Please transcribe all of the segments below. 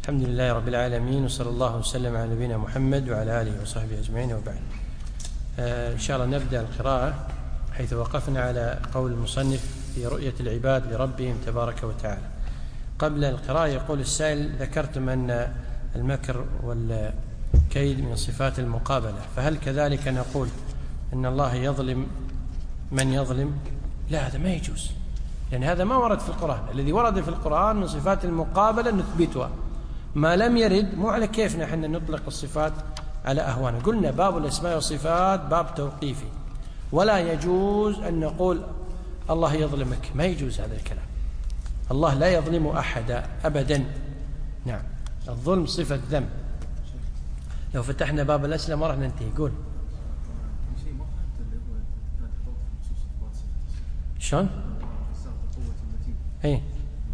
الحمد لله رب العالمين، وصلى الله وسلم على نبينا محمد وعلى آله وصحبه أجمعين، وبعد. إن شاء الله نبدأ القراءة حيث وقفنا على قول المصنف في رؤية العباد لربهم تبارك وتعالى. قبل القراءة يقول السائل: ذكرتم أن المكر والكيد من صفات المقابلة، فهل كذلك نقول أن الله يظلم من يظلم؟ لا، هذا ما يجوز، لأن هذا ما ورد في القرآن. الذي ورد في القرآن من صفات المقابلة نثبتها، ما لم يرد مو على كيفنا حنا نطلق الصفات على أهوانا. قلنا باب الأسماء والصفات باب توقيفي، ولا يجوز أن نقول الله يظلمك، ما يجوز هذا الكلام. الله لا يظلم أحدا أبدا. نعم، الظلم صفة ذنب. لو فتحنا باب الأسئلة ما راح ننتهي. قول شلون؟ ايه،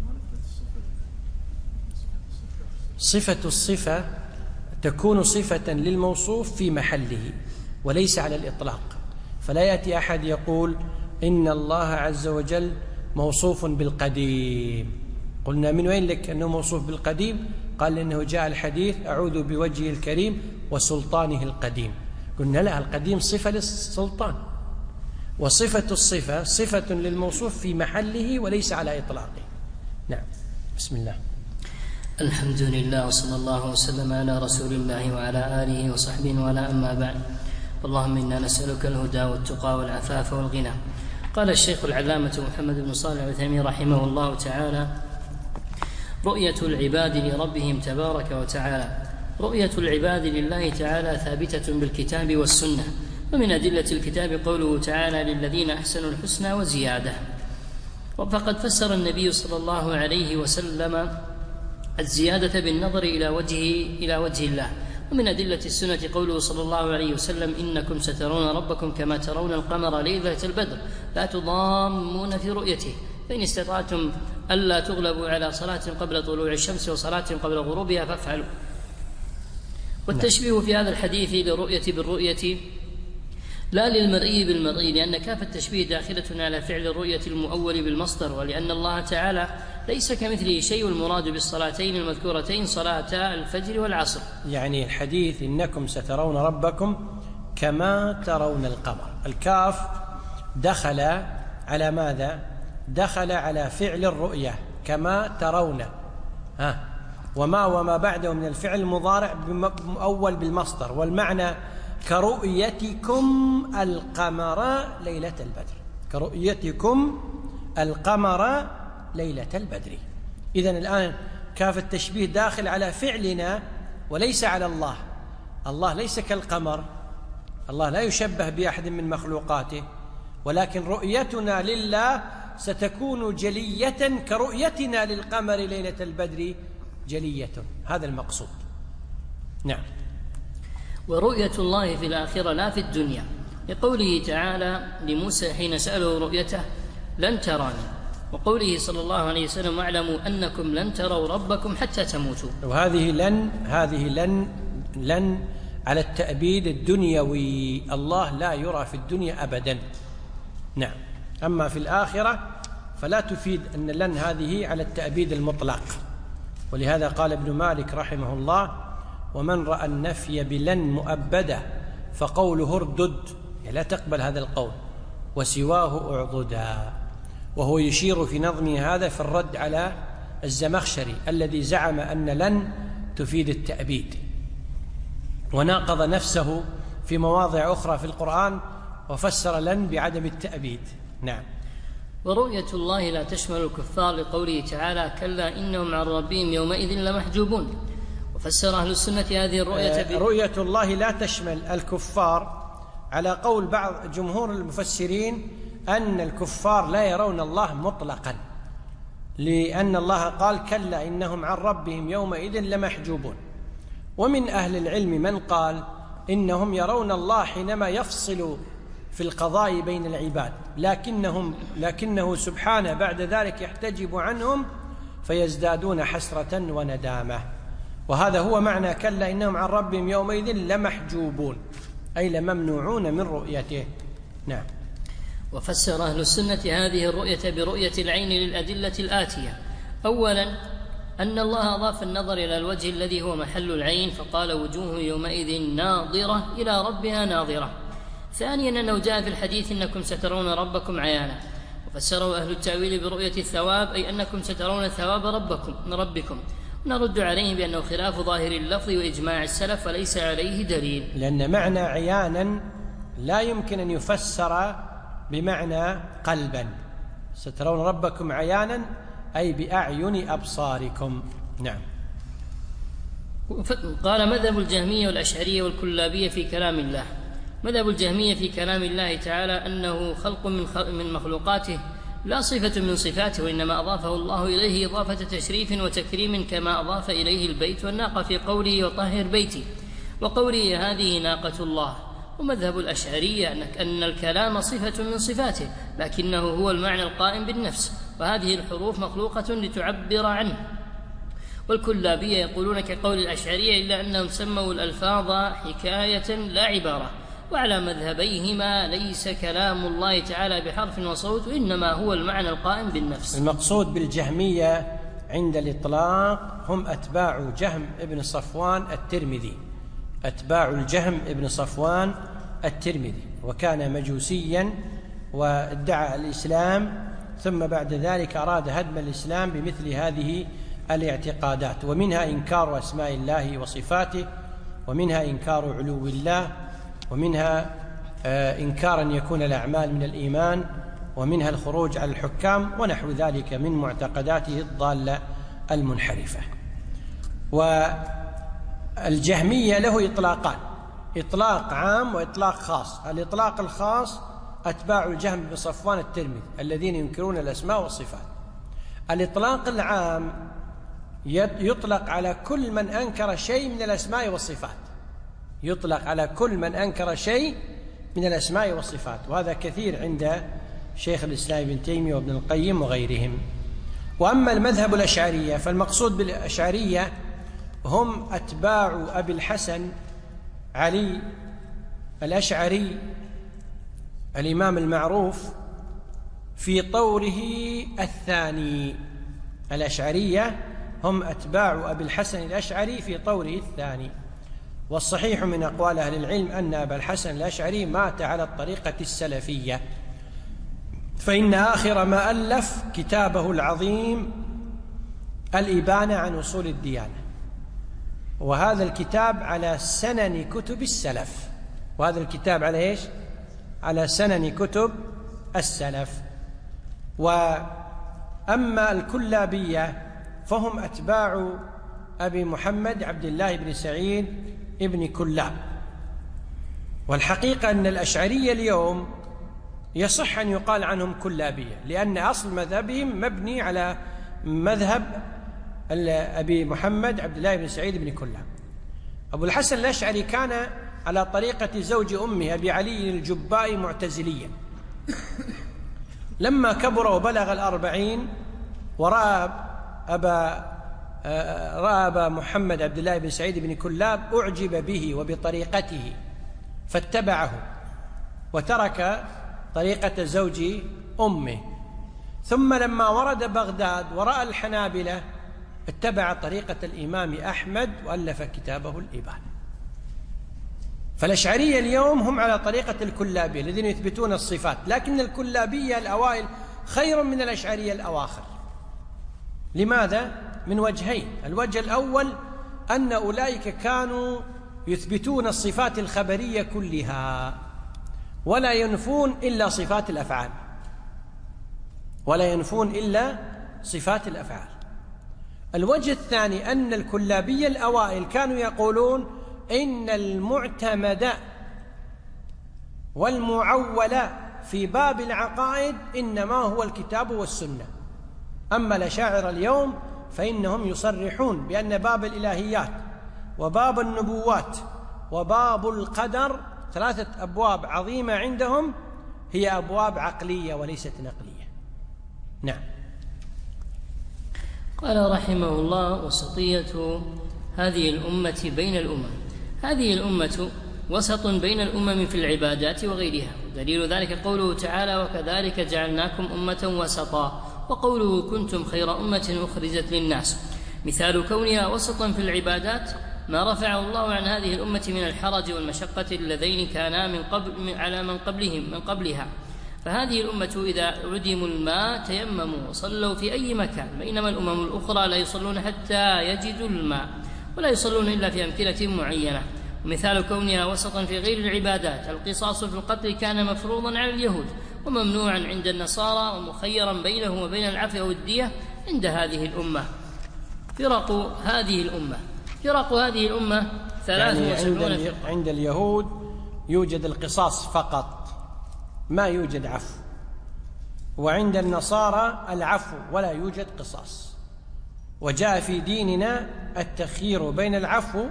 صفة الصفة تكون صفة للموصوف في محله وليس على الإطلاق. فلا يأتي أحد يقول إن الله عز وجل موصوف بالقديم. قلنا من وين لك أنه موصوف بالقديم؟ قال لأنه جاء الحديث: أعوذ بوجهه الكريم وسلطانه القديم. قلنا لا، القديم صفة للسلطان، وصفة الصفة صفة للموصوف في محله وليس على إطلاقه. نعم، بسم الله. الحمد لله، وصلى الله وسلم على رسول الله وعلى آله وصحبه ولا أما بعد. اللهم إنا نسألك الهدى والتقى والعفاف والغنى. قال الشيخ العلامة محمد بن صالح العثيمين رحمه الله تعالى: رؤية العباد لربهم تبارك وتعالى. رؤية العباد لله تعالى ثابتة بالكتاب والسنة، ومن أدلة الكتاب قوله تعالى: للذين أحسنوا الحسنى وزيادة. فقد فسر النبي صلى الله عليه وسلم الزيادة بالنظر إلى وجه الله. ومن أدلة السنة قوله صلى الله عليه وسلم: إنكم سترون ربكم كما ترون القمر ليلة البدر لا تضامون في رؤيته، فإن استطعتم ألا تغلبوا على صلاة قبل طلوع الشمس وصلاة قبل غروبها فافعلوا. والتشبيه في هذا الحديث للرؤية بالرؤية لا للمرئي بالمرئي، لأن كاف التشبيه داخلة على فعل الرؤية المؤول بالمصدر، ولأن الله تعالى ليس كمثله شيء. المراد بالصلاتين المذكورتين صلاتا الفجر والعصر. يعني الحديث إنكم سترون ربكم كما ترون القمر، الكاف دخل على ماذا؟ دخل على فعل الرؤية كما ترون، وما بعده من الفعل المضارع مؤول بالمصدر، والمعنى كرؤيتكم القمر ليلة البدر، كرؤيتكم القمر ليلة البدر. إذن الآن كاف التشبيه داخل على فعلنا وليس على الله. الله ليس كالقمر، الله لا يشبه بأحد من مخلوقاته، ولكن رؤيتنا لله ستكون جلية كرؤيتنا للقمر ليلة البدر جلية. هذا المقصود. نعم. ورؤية الله في الآخرة لا في الدنيا، لقوله تعالى لموسى حين سأله رؤيته: لن تراني، وقوله صلى الله عليه وسلم: واعلموا أنكم لن تروا ربكم حتى تموتوا. وهذه لن على التأبيد الدنيوي، الله لا يرى في الدنيا أبدا. نعم. أما في الآخرة فلا تفيد أن لن هذه على التأبيد المطلق، ولهذا قال ابن مالك رحمه الله: ومن رأى النفي بلن مؤبدة فقوله اردد، يعني لا تقبل هذا القول، وسواه اعضدا. وهو يشير في نظمه هذا في الرد على الزمخشري الذي زعم أن لن تفيد التأبيد، وناقض نفسه في مواضع أخرى في القرآن وفسر لن بعدم التأبيد. نعم. ورؤية الله لا تشمل الكفار، لقوله تعالى: كلا إنهم عن ربهم يومئذ لمحجوبون. وفسر أهل السنة هذه الرؤية رؤية الله لا تشمل الكفار، على قول بعض جمهور المفسرين أن الكفار لا يرون الله مطلقا، لأن الله قال: كلا إنهم عن ربهم يومئذ لمحجوبون. ومن أهل العلم من قال إنهم يرون الله حينما يفصل في القضاء بين العباد، لكنه سبحانه بعد ذلك يحتجب عنهم فيزدادون حسرة وندامة. وهذا هو معنى كلا إنهم عن ربهم يومئذ لمحجوبون، أي لممنوعون من رؤيته. نعم. وفسر أهل السنة هذه الرؤية برؤية العين للأدلة الآتية: أولا أن الله أضاف النظر إلى الوجه الذي هو محل العين، فقال وجوه يومئذ ناظرة إلى ربها ناظرة. ثانيا أنه جاء في الحديث إنكم سترون ربكم عيانا، وفسره أهل التأويل برؤية الثواب، أي أنكم سترون ثواب ربكم. نرد عليه بأنه خلاف ظاهر اللفظ وإجماع السلف وليس عليه دليل، لأن معنى عيانا لا يمكن أن يفسر بمعنى قلبا. سترون ربكم عيانا أي بأعين أبصاركم. نعم. قال مذهب الجهمية والأشعرية والكلابية في كلام الله. مذهب الجهمية في كلام الله تعالى أنه خلق من مخلوقاته لا صفة من صفاته، وإنما أضافه الله إليه إضافة تشريف وتكريم، كما أضاف إليه البيت والناقة في قوله وطهر بيتي، وقوله هذه ناقة الله. ومذهب الأشعرية أن الكلام صفة من صفاته، لكنه هو المعنى القائم بالنفس، وهذه الحروف مخلوقة لتعبر عنه. والكلابية يقولون كقول الأشعرية، إلا أنهم سموا الألفاظ حكاية لا عبارة. وعلى مذهبيهما ليس كلام الله تعالى بحرف وصوت، وإنما هو المعنى القائم بالنفس. المقصود بالجهمية عند الإطلاق هم أتباع جهم ابن صفوان الترمذي، أتباع الجهم ابن صفوان الترمذي، وكان مجوسيا وادعى الإسلام، ثم بعد ذلك أراد هدم الإسلام بمثل هذه الاعتقادات، ومنها إنكار أسماء الله وصفاته، ومنها إنكار علو الله، ومنها إنكار أن يكون الأعمال من الإيمان، ومنها الخروج على الحكام ونحو ذلك من معتقداته الضالة المنحرفة. والجهمية له إطلاقان، إطلاق عام وإطلاق خاص. الإطلاق الخاص أتباع الجهم بن صفوان الترمذي الذين ينكرون الأسماء والصفات. الإطلاق العام يطلق على كل من أنكر شيء من الأسماء والصفات، يطلق على كل من أنكر شيء من الأسماء والصفات، وهذا كثير عند شيخ الإسلام ابن تيمية وابن القيم وغيرهم. وأما المذهب الأشعرية فالمقصود بالأشعرية هم أتباع أبي الحسن علي الأشعري الإمام المعروف في طوره الثاني. الأشعرية هم أتباع أبي الحسن الأشعري في طوره الثاني. والصحيح من أقوال أهل العلم أن أبا الحسن الأشعري مات على الطريقة السلفية، فإن آخر ما ألف كتابه العظيم الإبانة عن أصول الديانة، وهذا الكتاب على سنن كتب السلف، وهذا الكتاب على إيش؟ على سنن كتب السلف. وأما الكلابية فهم أتباع أبي محمد عبد الله بن سعيد ابن كلاب. والحقيقة أن الأشعرية اليوم يصح أن يقال عنهم كلابية، لأن أصل مذهبهم مبني على مذهب أبي محمد عبد الله بن سعيد بن كلاب. أبو الحسن الأشعري كان على طريقة زوج أمه أبي علي الجبائي معتزليا، لما كبر وبلغ 40 ورأى أبا محمد عبد الله بن سعيد بن كلاب أعجب به وبطريقته فاتبعه وترك طريقة زوج أمه. ثم لما ورد بغداد ورأى الحنابلة اتبع طريقة الإمام أحمد وألف كتابه الإبانة. فالأشعرية اليوم هم على طريقة الكلابية الذين يثبتون الصفات، لكن الكلابية الأوائل خير من الأشعرية الأواخر. لماذا؟ من وجهين. الوجه الأول أن أولئك كانوا يثبتون الصفات الخبرية كلها ولا ينفون إلا صفات الأفعال، ولا ينفون إلا صفات الأفعال. الوجه الثاني أن الكلابية الأوائل كانوا يقولون إن المعتمد والمعول في باب العقائد إنما هو الكتاب والسنة. أما الأشاعرة اليوم فإنهم يصرحون بأن باب الإلهيات وباب النبوات وباب القدر 3 أبواب عظيمة عندهم هي أبواب عقلية وليست نقلية. نعم. قال رحمه الله: وسطية هذه الأمة بين الأمم. هذه الأمة وسط بين الأمم في العبادات وغيرها، دليل ذلك قوله تعالى: وكذلك جعلناكم أمة وسطا، وقوله: كنتم خير أمة أخرجت للناس. مثال كونها وسطا في العبادات ما رفعه الله عن هذه الأمة من الحرج والمشقة اللذين كانا من قبلها. فهذه الأمة إذا عدموا الماء تيمموا وصلوا في أي مكان، بينما الأمم الأخرى لا يصلون حتى يجدوا الماء، ولا يصلون إلا في أمكنة معينة. ومثال كونها وسطا في غير العبادات القصاص في القتل كان مفروضا على اليهود وممنوعا عند النصارى ومخيرا بينه وبين العفو أو الدية عند هذه الأمة. فرق هذه الأمة 73 يعني عند اليهود يوجد القصاص فقط، ما يوجد عفو، وعند النصارى العفو ولا يوجد قصاص. وجاء في ديننا التخيير بين العفو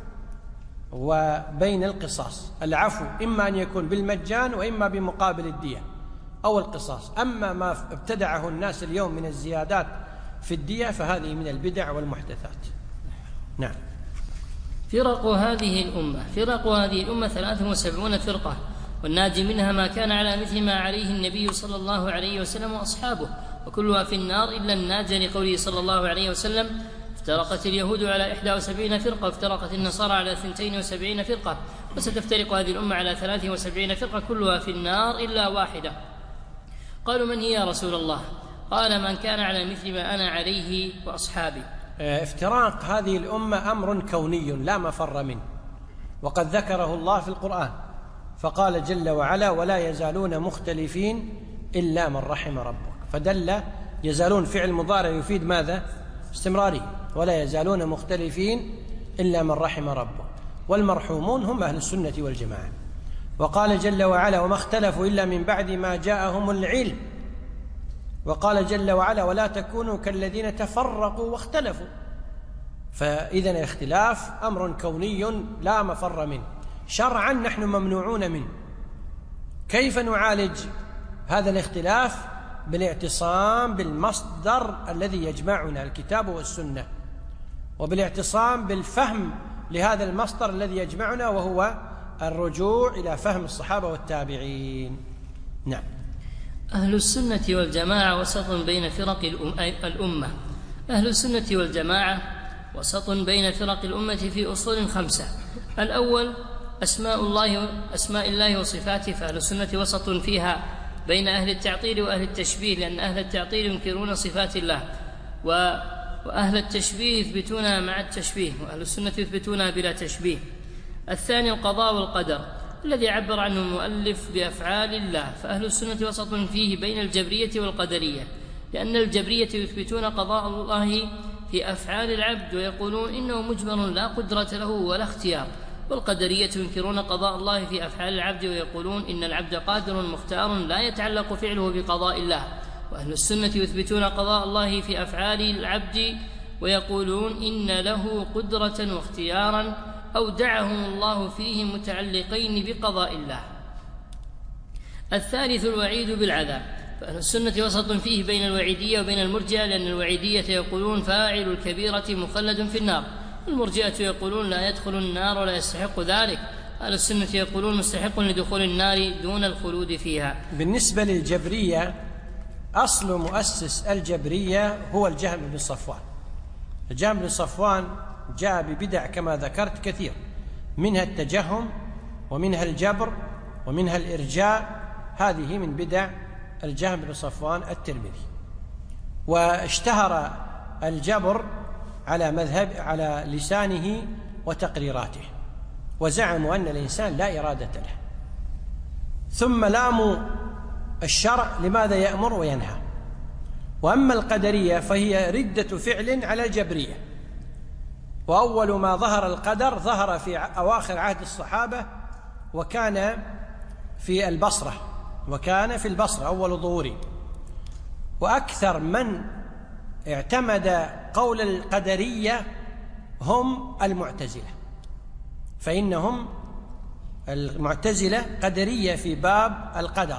وبين القصاص. العفو إما أن يكون بالمجان وإما بمقابل الدية أو القصاص. أما ما ابتدعه الناس اليوم من الزيادات في الدية فهذه من البدع والمحدثات. نعم. فرق هذه الأمة 73 فرقة، والناجي منها ما كان على مثل ما عليه النبي صلى الله عليه وسلم وأصحابه، وكلها في النار إلا الناجي، لقوله صلى الله عليه وسلم: افترقت اليهود على 71 فرقة، وافترقت النصارى على 72 فرقة، وستفترق هذه الأمة على 73 فرقة كلها في النار إلا واحدة. قالوا: من هي يا رسول الله؟ قال: من كان على مثل ما أنا عليه وأصحابي. افتراق هذه الأمة أمر كوني لا مفر منه، وقد ذكره الله في القرآن فقال جل وعلا: ولا يزالون مختلفين إلا من رحم ربك. فدل يزالون فعل مضارع يفيد ماذا؟ استمرارية. ولا يزالون مختلفين إلا من رحم ربك، والمرحومون هم أهل السنة والجماعة. وقال جل وعلا: وما اختلفوا إلا من بعد ما جاءهم العلم. وقال جل وعلا: ولا تكونوا كالذين تفرقوا واختلفوا. فإذن الاختلاف أمر كوني لا مفر منه، شرعا نحن ممنوعون منه. كيف نعالج هذا الاختلاف؟ بالاعتصام بالمصدر الذي يجمعنا الكتاب والسنة، وبالاعتصام بالفهم لهذا المصدر الذي يجمعنا، وهو الرجوع إلى فهم الصحابة والتابعين. نعم. أهل السنة والجماعة وسط بين فرق الأمة. أهل السنة والجماعة وسط بين فرق الأمة في أصول 5. الأول أسماء الله وصفاته، فأهل السنة وسط فيها بين أهل التعطيل وأهل التشبيه، لأن أهل التعطيل ينكرون صفات الله، وأهل التشبيه يثبتونها مع التشبيه، وأهل السنة يثبتونها بلا تشبيه. الثاني القضاء والقدر الذي عبر عنه المؤلف بأفعال الله، فأهل السنة وسط فيه بين الجبرية والقدرية، لأن الجبرية يثبتون قضاء الله في أفعال العبد ويقولون إنه مجبر لا قدرة له ولا اختيار، والقدرية ينكرون قضاء الله في أفعال العبد ويقولون إن العبد قادر مختار لا يتعلق فعله بقضاء الله. وأهل السنة يثبتون قضاء الله في أفعال العبد ويقولون إن له قدرة واختيارا أودعهم الله فيه متعلقين بقضاء الله. الثالث الوعيد بالعذاب، فأهل السنة وسط فيه بين الوعيدية وبين المرجئة، لأن الوعيدية يقولون فاعل الكبيرة مخلد في النار، والمرجئة يقولون لا يدخل النار ولا يستحق ذلك. أهل السنة يقولون مستحق لدخول النار دون الخلود فيها. بالنسبة للجبرية، أصل مؤسس الجبرية هو الجهم بن صفوان. الجهم بن صفوان جاء ببدع كما ذكرت كثير، منها التجهم ومنها الجبر ومنها الإرجاء، هذه من بدع الجهم بن صفوان الترمذي. واشتهر الجبر على لسانه وتقريراته، وزعموا أن الإنسان لا إرادة له، ثم لاموا الشرع لماذا يأمر وينهى. وأما القدرية فهي ردة فعل على الجبرية، وأول ما ظهر القدر ظهر في أواخر عهد الصحابة، وكان في البصرة أول ظهوره. وأكثر من اعتمد قول القدرية هم المعتزلة، فإنهم المعتزلة قدرية في باب القدر،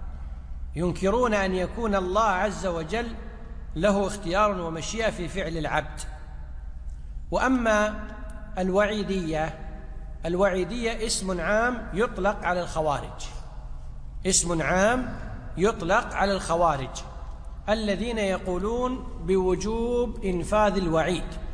ينكرون أن يكون الله عز وجل له اختيار ومشيئة في فعل العبد. وأما الوعيدية اسم عام يطلق على الخوارج الذين يقولون بوجوب إنفاذ الوعيد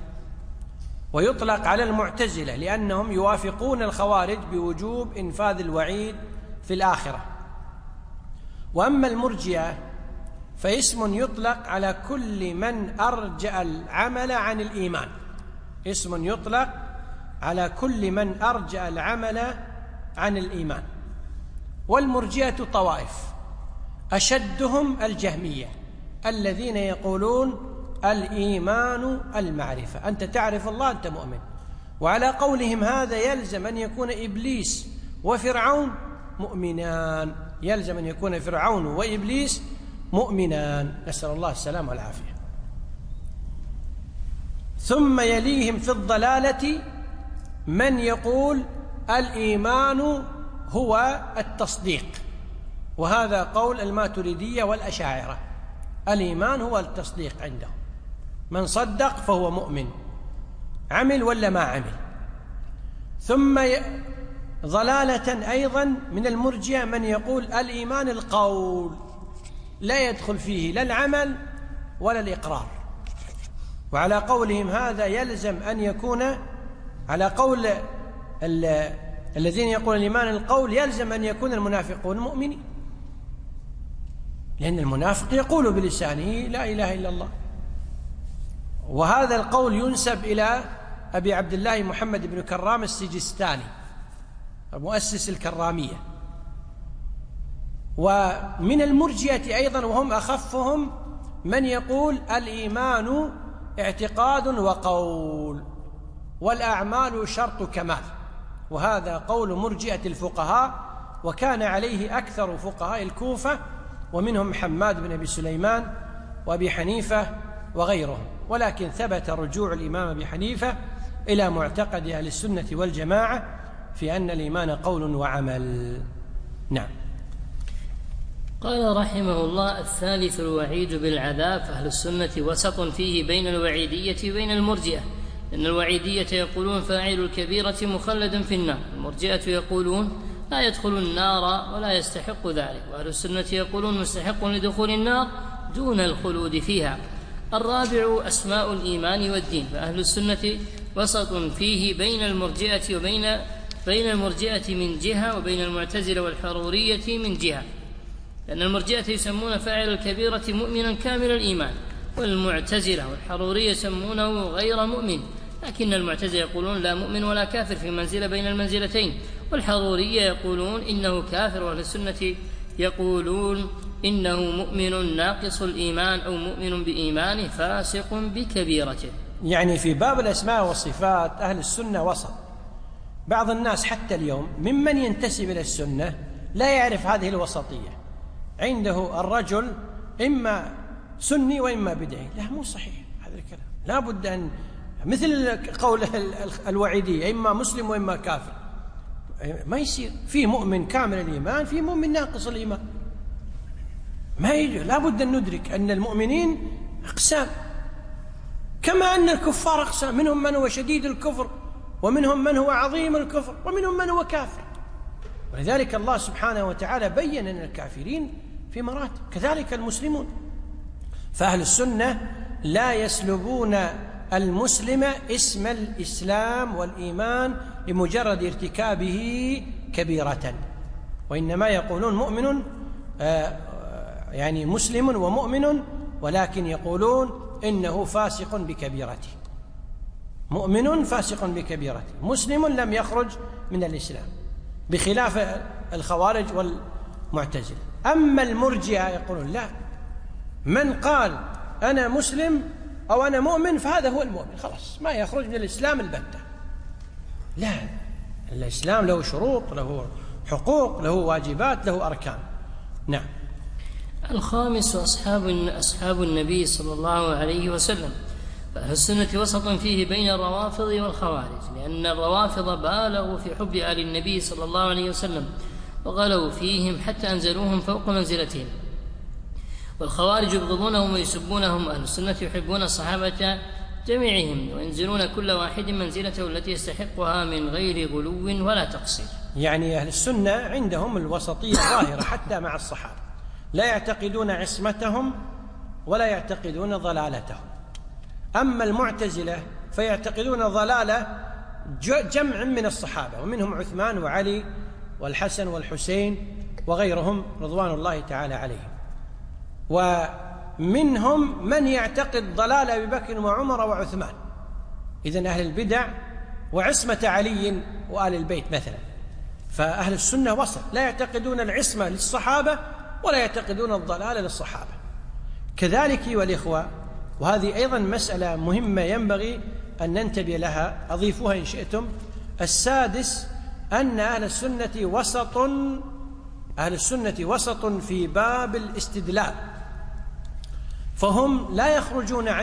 ويطلق على المعتزلة لأنهم يوافقون الخوارج بوجوب إنفاذ الوعيد في الآخرة. وأما المرجئة فاسم يطلق على كل من أرجأ العمل عن الإيمان، اسم يطلق على كل من أرجأ العمل عن الإيمان. والمرجئة طوائف، أشدهم الجهمية الذين يقولون الإيمان المعرفة، أنت تعرف الله أنت مؤمن. وعلى قولهم هذا يلزم أن يكون إبليس وفرعون مؤمنان، يلزم أن يكون فرعون وإبليس مؤمنان، نسأل الله السلامة والعافية. ثم يليهم في الضلالة من يقول الإيمان هو التصديق، وهذا قول الماتريدية والأشاعرة، الإيمان هو التصديق عندهم، من صدق فهو مؤمن، عمل ولا ما عمل. ثم ضلالة أيضا من المرجئة من يقول الإيمان القول، لا يدخل فيه لا العمل ولا الإقرار. وعلى قولهم هذا يلزم أن يكون، على قول الذين يقولون الإيمان القول، يلزم أن يكون المنافقون مؤمنين، لأن المنافق يقول بلسانه لا إله إلا الله. وهذا القول ينسب إلى أبي عبد الله محمد بن كرام السجستاني مؤسس الكرامية. ومن المرجئة أيضا وهم أخفهم من يقول الإيمان اعتقاد وقول والأعمال شرط كمال، وهذا قول مرجئة الفقهاء، وكان عليه أكثر فقهاء الكوفة، ومنهم حماد بن أبي سليمان وأبي حنيفة وغيرهم. ولكن ثبت رجوع الإمام أبي حنيفة إلى معتقد أهل السنة والجماعة في أن الإيمان قول وعمل. نعم. قال رحمه الله: الثالث الوعيد بالعذاب. فأهل السنة وسط فيه بين الوعيدية وبين المرجئة، لأن الوعيدية يقولون فاعل الكبيرة مخلد في النار، المرجئة يقولون لا يدخل النار ولا يستحق ذلك، وأهل السنة يقولون مستحق لدخول النار دون الخلود فيها. الرابع أسماء الإيمان والدين. فأهل السنة وسط فيه بين المرجئة بين المرجئة من جهة وبين المعتزلة والحرورية من جهة، لأن المرجئة يسمون فاعل الكبيرة مؤمنا كامل الإيمان، والمعتزلة والحرورية يسمونه غير مؤمن، لكن المعتزلة يقولون لا مؤمن ولا كافر، في منزلة بين المنزلتين، والحرورية يقولون إنه كافر، وأهل السنة يقولون إنه مؤمن ناقص الإيمان أو مؤمن بإيمانه فاسق بكبيرته. يعني في باب الأسماء والصفات أهل السنة وسط. بعض الناس حتى اليوم ممن ينتسب إلى السنة لا يعرف هذه الوسطية، عنده الرجل إما سني وإما بدعي. لا، مو صحيح هذا الكلام، لا بد أن مثل قول الوعيدية إما مسلم وإما كافر، ما يصير. في مؤمن كامل الإيمان، في مؤمن ناقص الإيمان، ما يجوز. لا بد أن ندرك أن المؤمنين أقسام، كما أن الكفار أقسام، منهم من هو شديد الكفر، ومنهم من هو عظيم الكفر، ومنهم من هو كافر. ولذلك الله سبحانه وتعالى بيّن أن الكافرين في مراتب، كذلك المسلمون. فأهل السنة لا يسلبون المسلم اسم الإسلام والإيمان لمجرد ارتكابه كبيرة، وإنما يقولون مؤمن يعني مسلم ومؤمن، ولكن يقولون إنه فاسق بكبيرته، مؤمن فاسق بكبيرته، مسلم لم يخرج من الإسلام، بخلاف الخوارج والمعتزلة. أما المرجئة يقولون لا، من قال أنا مسلم أو أنا مؤمن فهذا هو المؤمن، خلاص ما يخرج من الإسلام البتة. لا، الإسلام له شروط، له حقوق، له واجبات، له أركان. نعم. الخامس أصحاب النبي صلى الله عليه وسلم. فأهل السنة وسط فيه بين الروافض والخوارج، لأن الروافض بالغوا في حب آل النبي صلى الله عليه وسلم وغلوا فيهم حتى أنزلوهم فوق منزلتهم، والخوارج يبغضونهم ويسبونهم. أهل السنة يحبون الصحابة جميعهم وينزلون كل واحد منزلته التي يستحقها من غير غلو ولا تقصير. يعني أهل السنة عندهم الوسطية ظاهرة حتى مع الصحابة، لا يعتقدون عصمتهم ولا يعتقدون ضلالتهم. أما المعتزلة فيعتقدون ضلالة جمع من الصحابة، ومنهم عثمان وعلي والحسن والحسين وغيرهم رضوان الله تعالى عليهم. ومنهم من يعتقد ضلال أبي بكر وعمر وعثمان، إذن أهل البدع وعصمة علي وآل البيت مثلا. فأهل السنة وسط، لا يعتقدون العصمة للصحابة ولا يعتقدون الضلال للصحابة. كذلك والإخوة، وهذه أيضا مسألة مهمة ينبغي أن ننتبه لها، أضيفوها إن شئتم. السادس أن أهل السنة وسط في باب الاستدلال، فهم لا يخرجون عن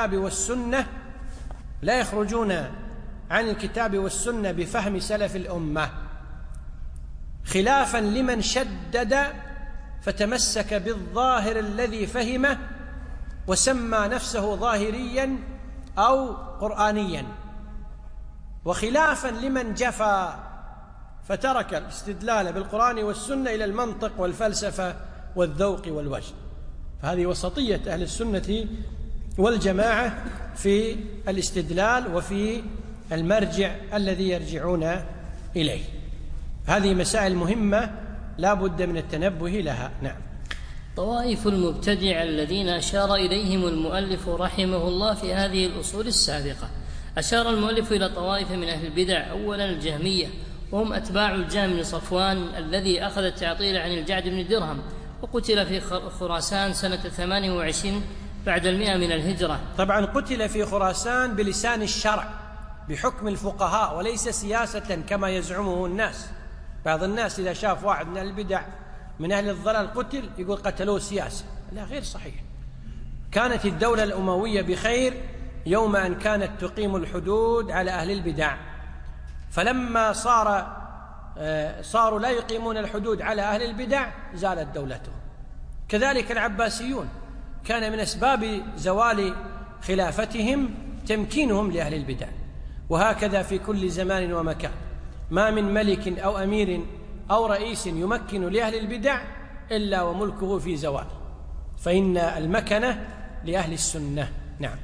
الكتاب والسنة بفهم سلف الأمة، خلافا لمن شدد فتمسك بالظاهر الذي فهمه وسمى نفسه ظاهريا أو قرآنيا، وخلافا لمن جفا فترك الاستدلال بالقرآن والسنة إلى المنطق والفلسفة والذوق والوجد. فهذه وسطية أهل السنة والجماعة في الاستدلال وفي المرجع الذي يرجعون إليه. هذه مسائل مهمة لا بد من التنبه لها. نعم. طوائف المبتدع الذين أشار إليهم المؤلف رحمه الله في هذه الأصول السابقة. أشار المؤلف إلى طوائف من أهل البدع. أولا الجهمية، وهم أتباع الجهم بن صفوان الذي أخذ التعطيل عن الجعد بن درهم، وقتل في خراسان سنة 28 بعد 100 من الهجرة. طبعا قتل في خراسان بلسان الشرع بحكم الفقهاء وليس سياسة كما يزعمه الناس. بعض الناس إذا شاف واحد من البدع من أهل الضلال قتل يقول قتلوه سياسة، لا، غير صحيح. كانت الدولة الأموية بخير يوم أن كانت تقيم الحدود على أهل البدع، فلما صاروا لا يقيمون الحدود على أهل البدع زالت دولتهم. كذلك العباسيون كان من أسباب زوال خلافتهم تمكينهم لأهل البدع، وهكذا في كل زمان ومكان. ما من ملك أو أمير أو رئيس يمكن لأهل البدع إلا وملكه في زوال، فإن المكنة لأهل السنة. نعم.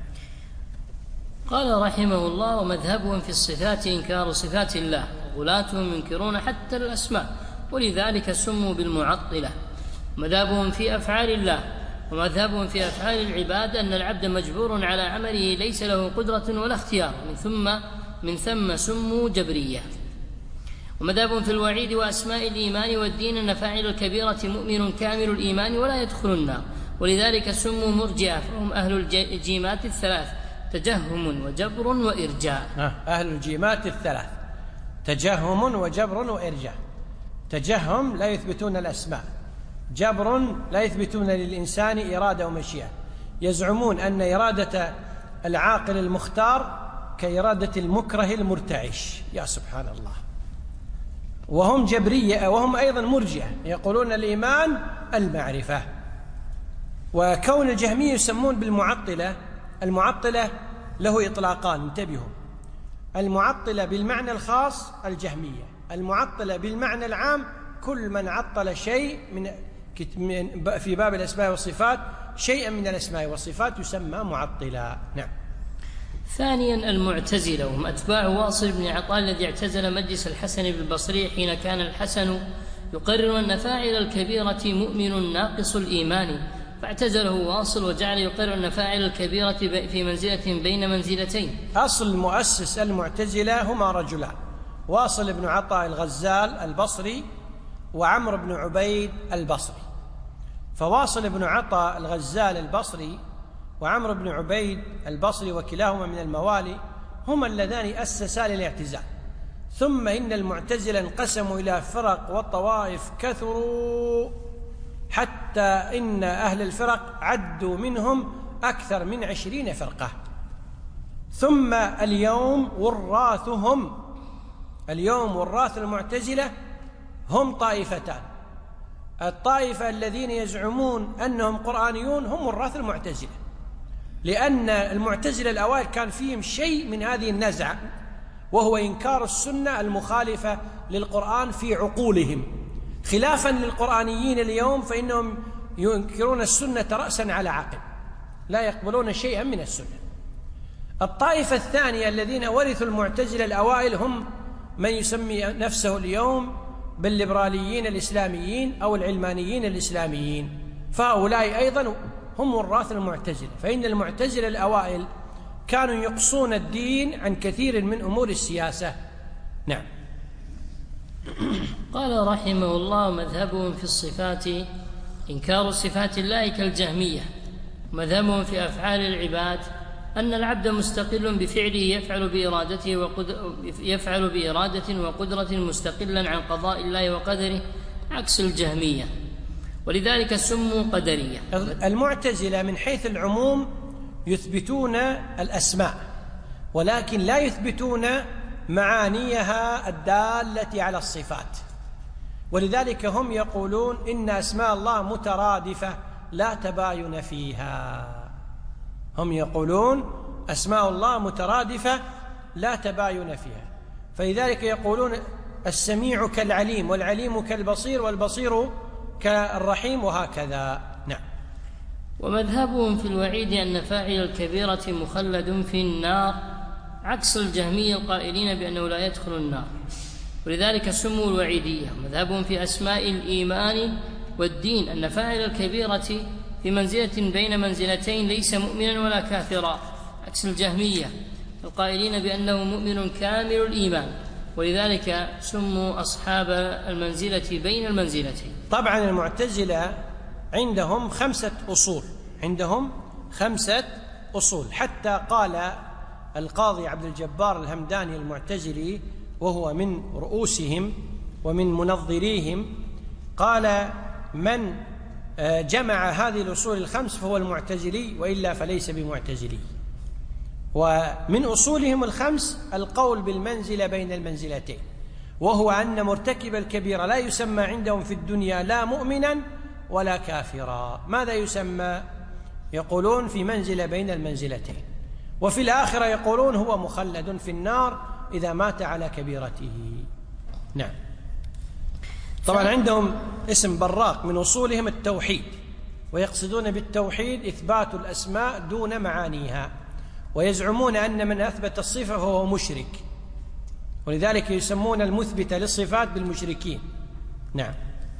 قال رحمه الله: ومذهبهم في الصفات إنكار صفات الله، وغلاتهم ينكرون حتى الأسماء، ولذلك سموا بالمعطلة. مذهبهم في أفعال الله، ومذهبهم في أفعال العباد أن العبد مجبور على عمله ليس له قدرة ولا اختيار، من ثم سموا جبرية. ومذهبهم في الوعيد وأسماء الإيمان والدين أن فاعل الكبيرة مؤمن كامل الإيمان ولا يدخل النار، ولذلك سموا مرجئة، فهم أهل الجيمات الثلاث: تجهم وجبر وإرجاء. أهل الجيمات الثلاث: تجهم وجبر وإرجاء. تجهم لا يثبتون الأسماء، جبر لا يثبتون للإنسان إرادة ومشيئة، يزعمون أن إرادة العاقل المختار كإرادة المكره المرتعش. يا سبحان الله. وهم جبرية، وهم أيضا مرجئة، يقولون الإيمان المعرفة. وكون الجهمية يسمون بالمعطلة، المعطلة له إطلاقان، انتبهوا: المعطلة بالمعنى الخاص الجهمية، المعطلة بالمعنى العام كل من عطل شيء في باب الأسماء والصفات، شيئا من الأسماء والصفات يسمى معطلا. نعم. ثانيا المعتزلة، وهم أتباع واصل بن عطاء الذي اعتزل مجلس الحسن البصري حين كان الحسن يقرر أن فاعل الكبيرة مؤمن ناقص الإيمان، فاعتزله واصل وجعل يقرر أن فاعل الكبيرة في منزلة بين منزلتين. أصل مؤسس المعتزلة هما رجلان: واصل بن عطاء الغزال البصري وعمرو بن عبيد البصري. فواصل بن عطاء الغزال البصري وعمرو بن عبيد البصري وكلاهما من الموالي هما اللذان أسسا للاعتزال. ثم إن المعتزلة انقسموا إلى فرق وطوائف كثروا، حتى إن أهل الفرق عدوا منهم أكثر من 20 فرقة. ثم اليوم وراث المعتزلة هم طائفتان: الطائفة الذين يزعمون أنهم قرآنيون هم وراث المعتزلة، لأن المعتزلة الأوائل كان فيهم شيء من هذه النزعة، وهو إنكار السنة المخالفة للقرآن في عقولهم، خلافا للقرآنيين اليوم، فإنهم ينكرون السنة رأسا على عقب، لا يقبلون شيئا من السنة. الطائفة الثانية الذين ورثوا المعتزلة الأوائل هم من يسمي نفسه اليوم بالليبراليين الإسلاميين أو العلمانيين الإسلاميين، فهؤلاء أيضا هم وراث المعتزلة. فإن المعتزلة الأوائل كانوا يقصون الدين عن كثير من أمور السياسة. نعم. قال رحمه الله: مذهبهم في الصفات إنكار صفات الله كالجهمية، مذهبهم في أفعال العباد أن العبد مستقل بفعله يفعل بإرادة وقدرة مستقلا عن قضاء الله وقدره، عكس الجهمية، ولذلك سموا قدرية. المعتزلة من حيث العموم يثبتون الأسماء، ولكن لا يثبتون معانيها الدالة على الصفات، ولذلك هم يقولون إن أسماء الله مترادفة لا تباين فيها. هم يقولون أسماء الله مترادفة لا تباين فيها، فلذلك يقولون السميع كالعليم، والعليم كالبصير، والبصير كالرحيم، وهكذا. نعم. ومذهبهم في الوعيد أن فاعل الكبيرة مخلد في النار، عكس الجهمية القائلين بأنه لا يدخل النار، ولذلك سموا الوعيدية. مذهبهم في أسماء الإيمان والدين أن فاعل الكبيرة في منزلة بين منزلتين، ليس مؤمنا ولا كافرا، عكس الجهمية القائلين بأنه مؤمن كامل الإيمان، ولذلك سموا أصحاب المنزلة بين المنزلتين. طبعا المعتزلة عندهم 5 أصول، عندهم 5 أصول، حتى قال القاضي عبد الجبار الهمداني المعتزلي وهو من رؤوسهم ومن منظريهم، قال: من جمع هذه الأصول ال5 فهو المعتزلي، وإلا فليس بمعتزلي. ومن أصولهم ال5 القول بالمنزلة بين المنزلتين، وهو أن مرتكب الكبيرة لا يسمى عندهم في الدنيا لا مؤمنا ولا كافرا. ماذا يسمى؟ يقولون في منزلة بين المنزلتين، وفي الآخرة يقولون هو مخلد في النار إذا مات على كبيرته. نعم. طبعا عندهم اسم براق من أصولهم التوحيد، ويقصدون بالتوحيد إثبات الأسماء دون معانيها، ويزعمون أن من أثبت الصفة فهو مشرك، ولذلك يسمون المثبت للصفات بالمشركين. نعم.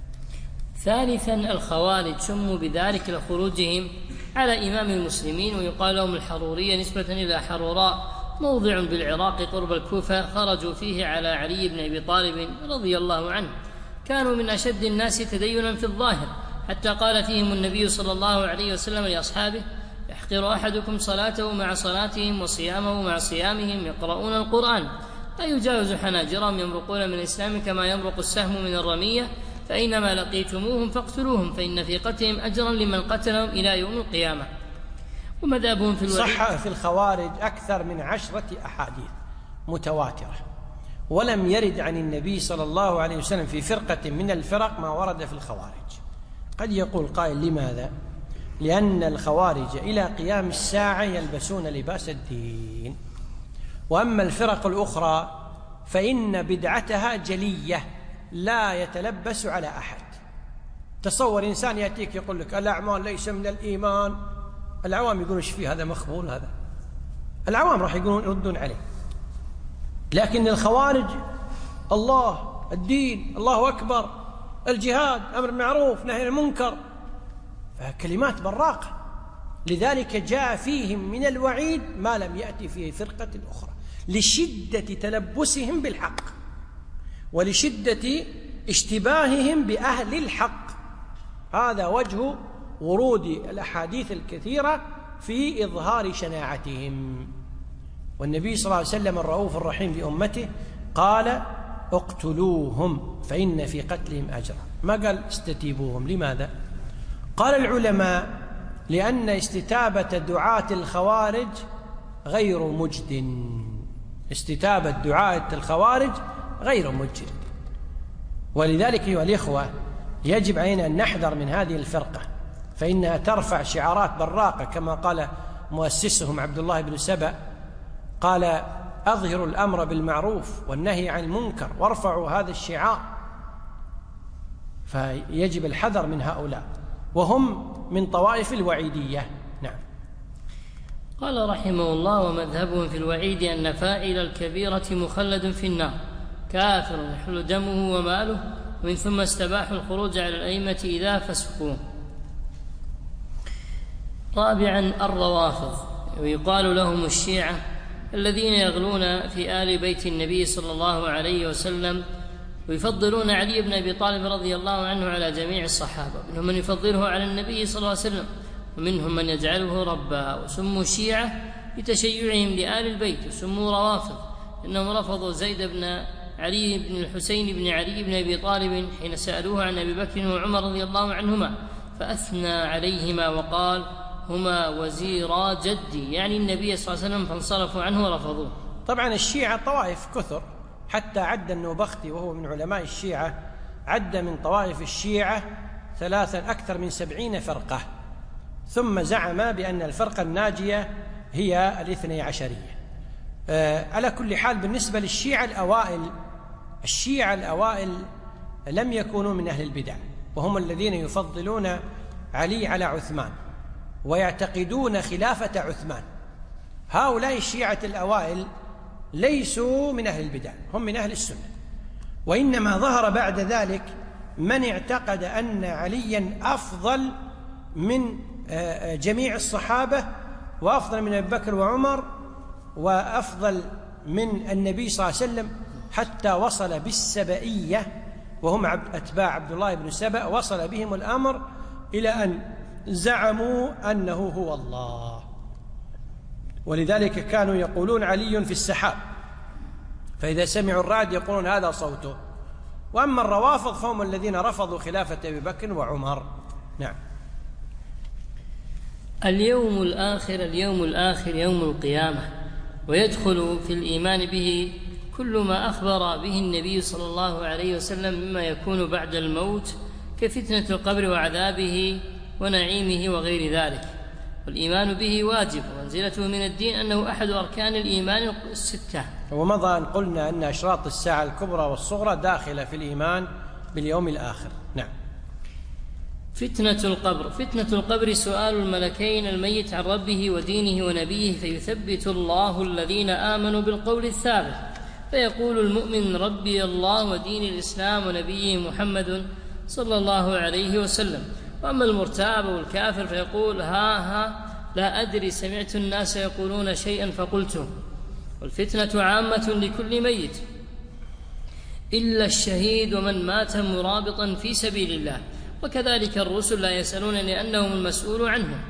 ثالثا الخوارج، سموا بذلك لخروجهم على إمام المسلمين، ويقال لهم الحرورية نسبة إلى حروراء، موضع بالعراق قرب الكوفة، خرجوا فيه على علي بن أبي طالب رضي الله عنه. كانوا من أشد الناس تدينا في الظاهر، حتى قال فيهم النبي صلى الله عليه وسلم لأصحابه: يحقر أحدكم صلاته مع صلاتهم وصيامه مع صيامهم، يقرؤون القرآن لا يجاوز حناجرهم، يمرقون من الإسلام كما يمرق السهم من الرمية، فأينما لقيتموهم فاقتلوهم، فإن في قتلهم أجرا لمن قتلهم إلى يوم القيامة. ومذهبهم في الوعيد. صح في الخوارج أكثر من 10 أحاديث متواترة، ولم يرد عن النبي صلى الله عليه وسلم في فرقة من الفرق ما ورد في الخوارج. قد يقول قائل: لماذا؟ لأن الخوارج إلى قيام الساعة يلبسون لباس الدين، وأما الفرق الأخرى فإن بدعتها جلية لا يتلبس على أحد. تصور إنسان يأتيك يقول لك الأعمال ليس من الإيمان، العوام يقولون ايش فيه هذا مخبول، هذا العوام راح يقولون يردون عليه. لكن الخوارج الله، الدين، الله أكبر، الجهاد، أمر بالمعروف، نهي عن المنكر، فكلمات براقة. لذلك جاء فيهم من الوعيد ما لم يأتي في فرقة أخرى، لشدة تلبسهم بالحق ولشدة اشتباههم بأهل الحق. هذا وجه ورود الأحاديث الكثيرة في إظهار شناعتهم. والنبي صلى الله عليه وسلم الرؤوف الرحيم لأمته قال: اقتلوهم فإن في قتلهم أجرا، ما قال استتيبوهم. لماذا؟ قال العلماء: لأن استتابة دعاة الخوارج غير مجد. استتابة دعاة الخوارج غير مجد، ولذلك أيها الإخوة يجب علينا أن نحذر من هذه الفرقة، فإنها ترفع شعارات براقة، كما قال مؤسسهم عبد الله بن سبأ، قال: أظهروا الأمر بالمعروف والنهي عن المنكر وارفعوا هذا الشعار. فيجب الحذر من هؤلاء، وهم من طوائف الوعيدية. نعم. قال رحمه الله: ومذهبهم في الوعيد أن فاعل الكبيرة مخلد في النار كافر يحل دمه وماله، ومن ثم استباحوا الخروج على الأئمة إذا فسقوا. رابعا الروافض، ويقال لهم الشيعة، الذين يغلون في آل بيت النبي صلى الله عليه وسلم، ويفضلون علي بن أبي طالب رضي الله عنه على جميع الصحابة، منهم من يفضله على النبي صلى الله عليه وسلم، ومنهم من يجعله ربا. وسموا الشيعة بتشيعهم لآل البيت، وسموا روافض إنهم رفضوا زيد بن علي بن الحسين بن علي بن أبي طالب حين سألوه عن أبي بكر وعمر رضي الله عنهما، فأثنى عليهما وقال: هما وزيرا جدي، يعني النبي صلى الله عليه وسلم، فانصرفوا عنه ورفضوه. طبعا الشيعة طوائف كثر، حتى عد النوبختي وهو من علماء الشيعة، عد من طوائف الشيعة أكثر من 70 فرقة، ثم زعم بأن الفرقة الناجية هي الاثني عشرية. على كل حال، بالنسبة للشيعة الأوائل لم يكونوا من أهل البدع، وهم الذين يفضلون علي على عثمان ويعتقدون خلافة عثمان. هؤلاء الشيعة الأوائل ليسوا من أهل البدع، هم من أهل السنة. وإنما ظهر بعد ذلك من اعتقد أن عليا أفضل من جميع الصحابة، وأفضل من أبي بكر وعمر، وأفضل من النبي صلى الله عليه وسلم، حتى وصل بالسبئية، وهم أتباع عبد الله بن سبأ، وصل بهم الأمر إلى أن زعموا أنه هو الله. ولذلك كانوا يقولون علي في السحاب، فإذا سمعوا الرعد يقولون هذا صوته. وأما الروافض فهم الذين رفضوا خلافة أبي بكر وعمر. نعم. اليوم الآخر يوم القيامة، ويدخل في الإيمان به كل ما أخبر به النبي صلى الله عليه وسلم مما يكون بعد الموت، كفتنة القبر وعذابه ونعيمه وغير ذلك. والإيمان به واجب، ومنزلته من الدين أنه أحد أركان الإيمان الستة. ومضى أن قلنا أن أشراط الساعة الكبرى والصغرى داخلة في الإيمان باليوم الآخر. نعم. فتنة القبر سؤال الملكين الميت عن ربه ودينه ونبيه، فيثبت الله الذين آمنوا بالقول الثابت، فيقول المؤمن: ربي الله ودين الإسلام ونبيه محمد صلى الله عليه وسلم. وأما المرتاب والكافر فيقول: ها لا أدري، سمعت الناس يقولون شيئا فقلته. والفتنة عامة لكل ميت إلا الشهيد ومن مات مرابطا في سبيل الله، وكذلك الرسل لا يسألون لأنهم المسؤول عنهم.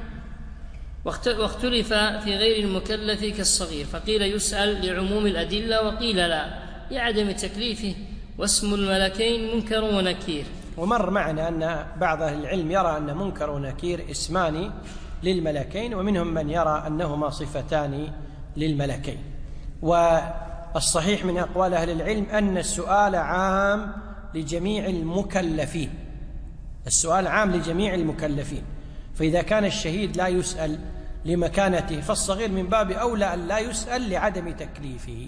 واختلف في غير المكلف كالصغير، فقيل يسأل لعموم الأدلة، وقيل لا لعدم تكليفه، واسم الملكين منكر ونكير. ومر معنا أن بعض أهل العلم يرى أن منكر ونكير اسمان للملكين، ومنهم من يرى أنهما صفتان للملكين. والصحيح من أقوال أهل العلم أن السؤال عام لجميع المكلفين، السؤال عام لجميع المكلفين. فإذا كان الشهيد لا يسأل لمكانته، فالصغير من باب أولى أن لا يسأل لعدم تكليفه.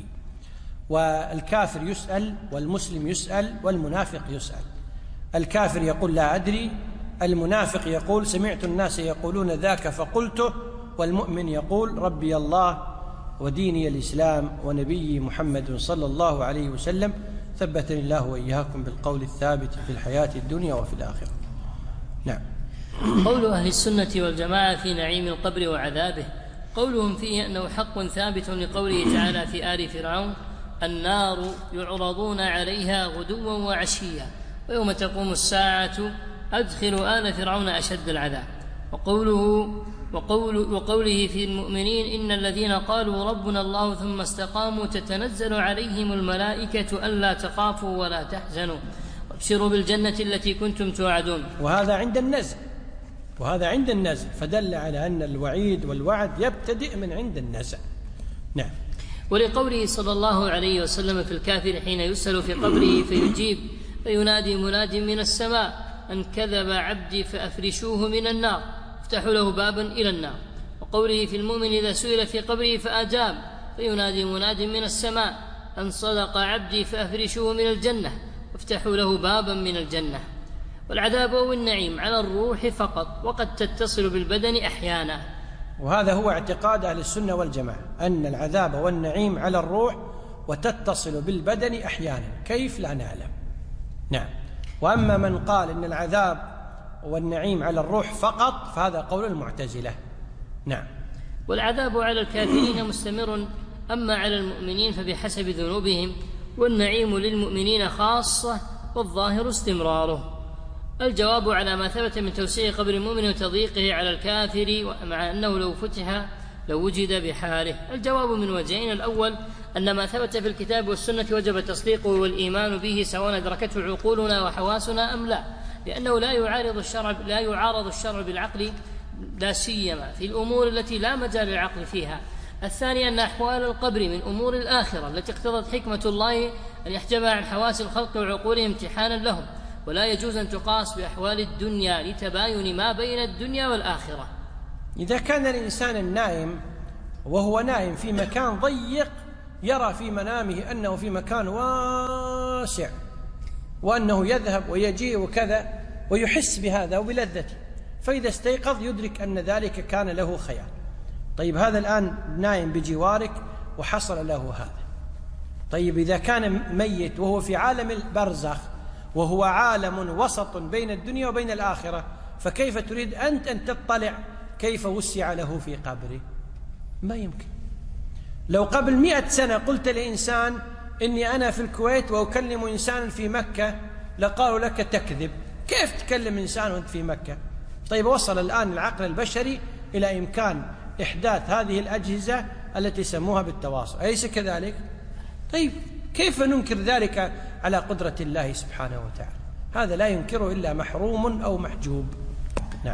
والكافر يسأل، والمسلم يسأل، والمنافق يسأل. الكافر يقول لا أدري، المنافق يقول سمعت الناس يقولون ذاك فقلته، والمؤمن يقول ربي الله وديني الإسلام ونبي محمد صلى الله عليه وسلم، ثبتني الله وإياكم بالقول الثابت في الحياة الدنيا وفي الآخرة. نعم. قول أهل السنة والجماعة في نعيم القبر وعذابه، قولهم فيه أنه حق ثابت لقوله تعالى في آل فرعون: النار يعرضون عليها غدوا وعشيا ويوم تقوم الساعة أدخلوا آل فرعون أشد العذاب. وقوله في المؤمنين: إن الذين قالوا ربنا الله ثم استقاموا تتنزل عليهم الملائكة ألا تخافوا ولا تحزنوا وابشروا بالجنة التي كنتم توعدون. وهذا عند النزل، فدل على أن الوعيد والوعد يبتدئ من عند النزل. نعم. ولقوله صلى الله عليه وسلم في الكافر حين يسأل في قبره فيجيب: فينادي مناد من السماء أن كذب عبدي فأفرشوه من النار، افتحوا له بابا إلى النار. وقوله في المؤمن إذا سئل في قبره فأجاب: فينادي مناد من السماء أن صدق عبدي فأفرشوه من الجنة، وافتحوا له بابا من الجنة. والعذاب والنعيم على الروح فقط، وقد تتصل بالبدن أحيانا. وهذا هو اعتقاد أهل السنة والجماعة، أن العذاب والنعيم على الروح وتتصل بالبدن أحيانا، كيف لا نعلم. نعم. وأما من قال إن العذاب والنعيم على الروح فقط فهذا قول المعتزلة. نعم. والعذاب على الكافرين مستمر، أما على المؤمنين فبحسب ذنوبهم، والنعيم للمؤمنين خاصة والظاهر استمراره. الجواب على ما ثبت من توسيع قبر المؤمن وتضييقه على الكافر مع أنه لو فتح لو وجد بحاله. الجواب من وجهين: الأول أن ما ثبت في الكتاب والسنة وجب تصديقه والإيمان به سواء أدركته عقولنا وحواسنا أم لا، لأنه لا يعارض الشرع بالعقل، لا سيما في الأمور التي لا مجال للعقل فيها. الثاني أن أحوال القبر من أمور الآخرة التي اقتضت حكمة الله أن يحجبها عن حواس الخلق وعقولهم امتحانا لهم، ولا يجوز أن تقاس بأحوال الدنيا لتباين ما بين الدنيا والآخرة. إذا كان الإنسان النائم وهو نائم في مكان ضيق يرى في منامه أنه في مكان واسع وأنه يذهب ويجيء وكذا ويحس بهذا وبلذته، فإذا استيقظ يدرك أن ذلك كان له خيال. طيب هذا الآن نائم بجوارك وحصل له هذا. طيب إذا كان ميت وهو في عالم البرزخ وهو عالم وسط بين الدنيا وبين الآخرة، فكيف تريد أنت أن تطلع كيف وسع له في قبره؟ ما يمكن. لو قبل 100 سنة قلت لإنسان إني أنا في الكويت وأكلم إنسانا في مكة لقالوا لك تكذب، كيف تكلم إنسان وأنت في مكة؟ طيب وصل الآن العقل البشري إلى إمكان إحداث هذه الأجهزة التي سموها بالتواصل، أليس كذلك؟ طيب كيف ننكر ذلك على قدرة الله سبحانه وتعالى؟ هذا لا ينكره إلا محروم أو محجوب. نعم.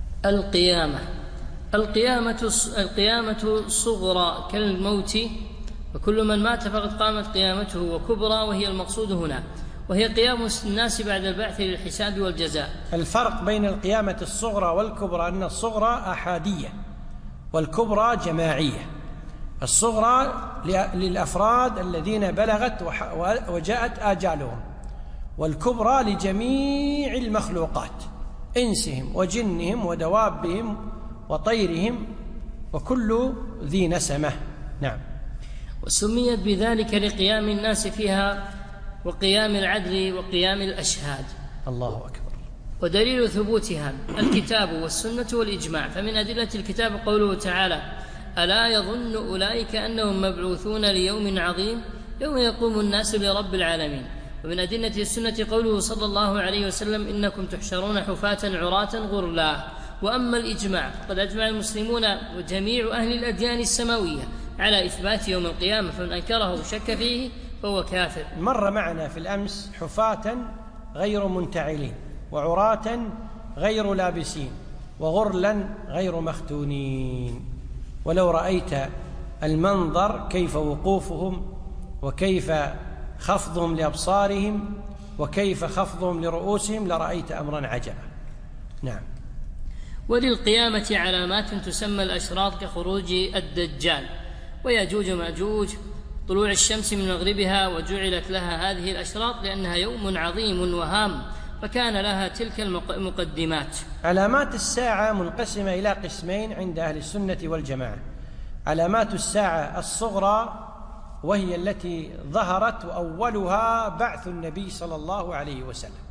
القيامة الصغرى كالموت، وكل من مات فقد قامت قيامته، وكبرى وهي المقصود هنا، وهي قيام الناس بعد البعث للحساب والجزاء. الفرق بين القيامة الصغرى والكبرى أن الصغرى أحادية والكبرى جماعية. الصغرى للأفراد الذين بلغت وجاءت آجالهم، والكبرى لجميع المخلوقات، إنسهم وجنهم ودوابهم وطيرهم وكل ذي نسمة. نعم. وسميت بذلك لقيام الناس فيها وقيام العدل وقيام الأشهاد. الله أكبر. ودليل ثبوتها الكتاب والسنة والإجماع، فمن أدلة الكتاب قوله تعالى: ألا يظن أولئك أنهم مبعوثون ليوم عظيم يوم يقوم الناس لرب العالمين. ومن أدلة السنة قوله صلى الله عليه وسلم: إنكم تحشرون حفاة عراة غرلا. وأما الإجماع فقد أجمع المسلمون وجميع أهل الأديان السماوية على إثبات يوم القيامة، فمن أنكره وشك فيه فهو كافر. مر معنا في الأمس حفاة غير منتعلين، وعراة غير لابسين، وغرلا غير مختونين. ولو رأيت المنظر كيف وقوفهم وكيف خفضهم لأبصارهم وكيف خفضهم لرؤوسهم لرأيت أمرا عجبا. نعم. وللقيامة علامات تسمى الأشراط كخروج الدجال ويأجوج ومأجوج، طلوع الشمس من مغربها، وجعلت لها هذه الأشراط لأنها يوم عظيم وهام، فكان لها تلك المقدمات. علامات الساعة منقسمة إلى قسمين عند أهل السنة والجماعة: علامات الساعة الصغرى وهي التي ظهرت وأولها بعث النبي صلى الله عليه وسلم،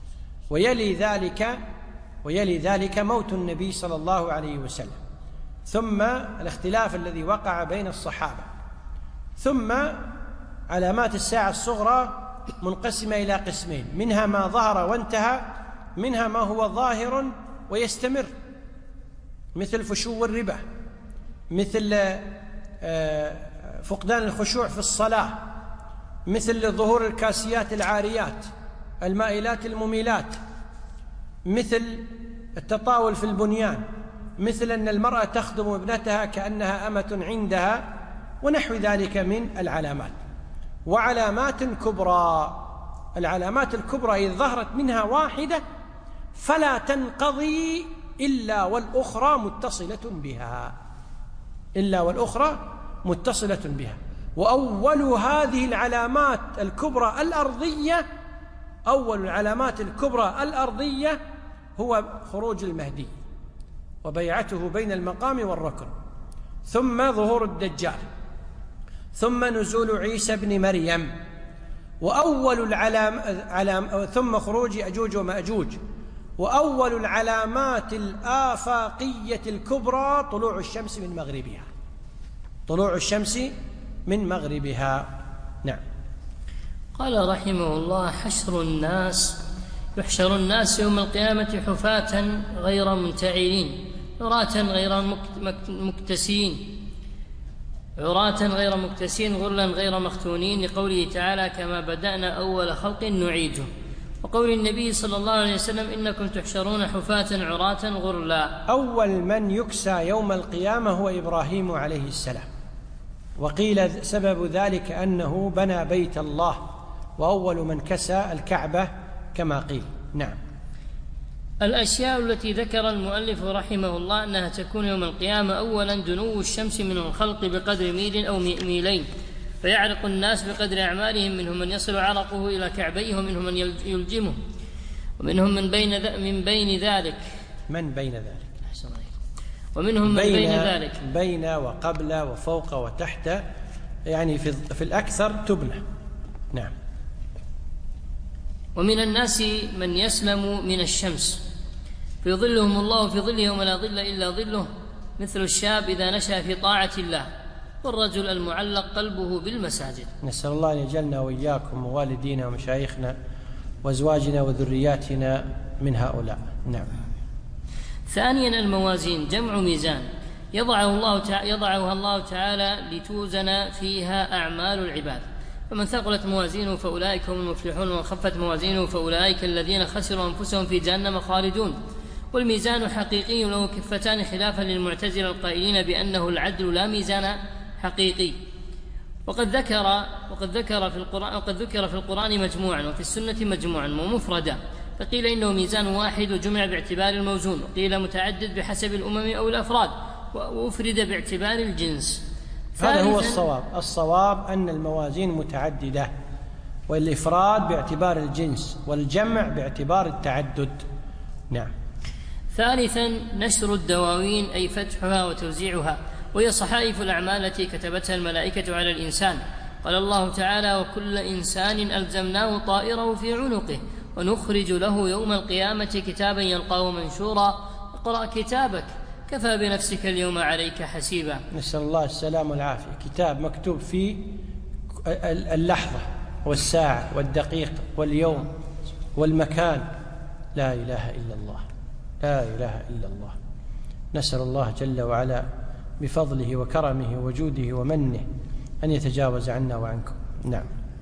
ويلي ذلك موت النبي صلى الله عليه وسلم، ثم الاختلاف الذي وقع بين الصحابة. ثم علامات الساعة الصغرى منقسمة إلى قسمين: منها ما ظهر وانتهى، منها ما هو ظاهر ويستمر، مثل فشو الربا، مثل فقدان الخشوع في الصلاة، مثل ظهور الكاسيات العاريات المائلات المميلات، مثل التطاول في البنيان، مثل أن المرأة تخدم ابنتها كأنها أمة عندها، ونحو ذلك من العلامات. وعلامات كبرى، العلامات الكبرى إذ ظهرت منها واحدة فلا تنقضي إلا والأخرى متصلة بها. وأول هذه العلامات الكبرى الأرضية، أول العلامات الكبرى الأرضية هو خروج المهدي، وبيعته بين المقام والركن، ثم ظهور الدجال، ثم نزول عيسى بن مريم، وأول ثم خروج أجوج ومأجوج، وأول العلامات الآفاقية الكبرى طلوع الشمس من مغربها، طلوع الشمس من مغربها. نعم. قال رحمه الله: يحشر الناس يوم القيامة حفاة غير منتعلين، عراة غير مكتسين، غرلا غير مختونين، لقوله تعالى: كما بدأنا أول خلق نعيده، وقول النبي صلى الله عليه وسلم: إنكم تحشرون حفاة عراة غرلا. أول من يكسى يوم القيامة هو إبراهيم عليه السلام، وقيل سبب ذلك أنه بنى بيت الله، وأول من كسى الكعبة كما قيل. نعم. الأشياء التي ذكر المؤلف رحمه الله أنها تكون يوم القيامة: أولا دنو الشمس من الخلق بقدر ميل أو ميلين، فيعرق الناس بقدر أعمالهم، منهم من يصل عرقه إلى كعبيه، ومنهم من يلجمه، ومنهم من بين ذلك بين وقبل وفوق وتحت، يعني في الأكثر تبنى. نعم. ومن الناس من يسلم من الشمس فيظلهم الله في ظله يوم لا ظل إلا ظله، مثل الشاب إذا نشأ في طاعة الله، والرجل المعلق قلبه بالمساجد. نسأل الله أن يجعلنا وإياكم ووالدينا ومشايخنا وأزواجنا وذرياتنا من هؤلاء. نعم. ثانيا الموازين، جمع ميزان يضعها الله تعالى لتوزن فيها أعمال العباد، فمن ثقلت موازينه فأولئك هم المفلحون، ومن خفت موازينه فأولئك الذين خسروا أنفسهم في جهنم خالدون. والميزان حقيقي له كفتان، خلافا للمعتزلة القائلين بأنه العدل لا ميزان حقيقي. وقد ذكر في القرآن مجموعا، وفي السنة مجموعا ومفردا، فقيل إنه ميزان واحد وجمع باعتبار الموزون، وقيل متعدد بحسب الأمم أو الأفراد، وأفرد باعتبار الجنس. هذا هو الصواب أن الموازين متعددة، والإفراد باعتبار الجنس، والجمع باعتبار التعدد. نعم. ثالثا نشر الدواوين، أي فتحها وتوزيعها، وهي صحائف الأعمال التي كتبتها الملائكة على الإنسان. قال الله تعالى: وكل إنسان ألزمناه طائره في عنقه، ونخرج له يوم القيامة كتابا يلقاه منشورا، اقرأ كتابك كفى بنفسك اليوم عليك حسيبا. نسأل الله السلام والعافية. كتاب مكتوب فيه اللحظة والساعة والدقيقة واليوم والمكان. لا إله إلا الله، لا إله إلا الله. نسأل الله جل وعلا بفضله وكرمه وجوده ومنه أن يتجاوز عنا وعنكم. نعم.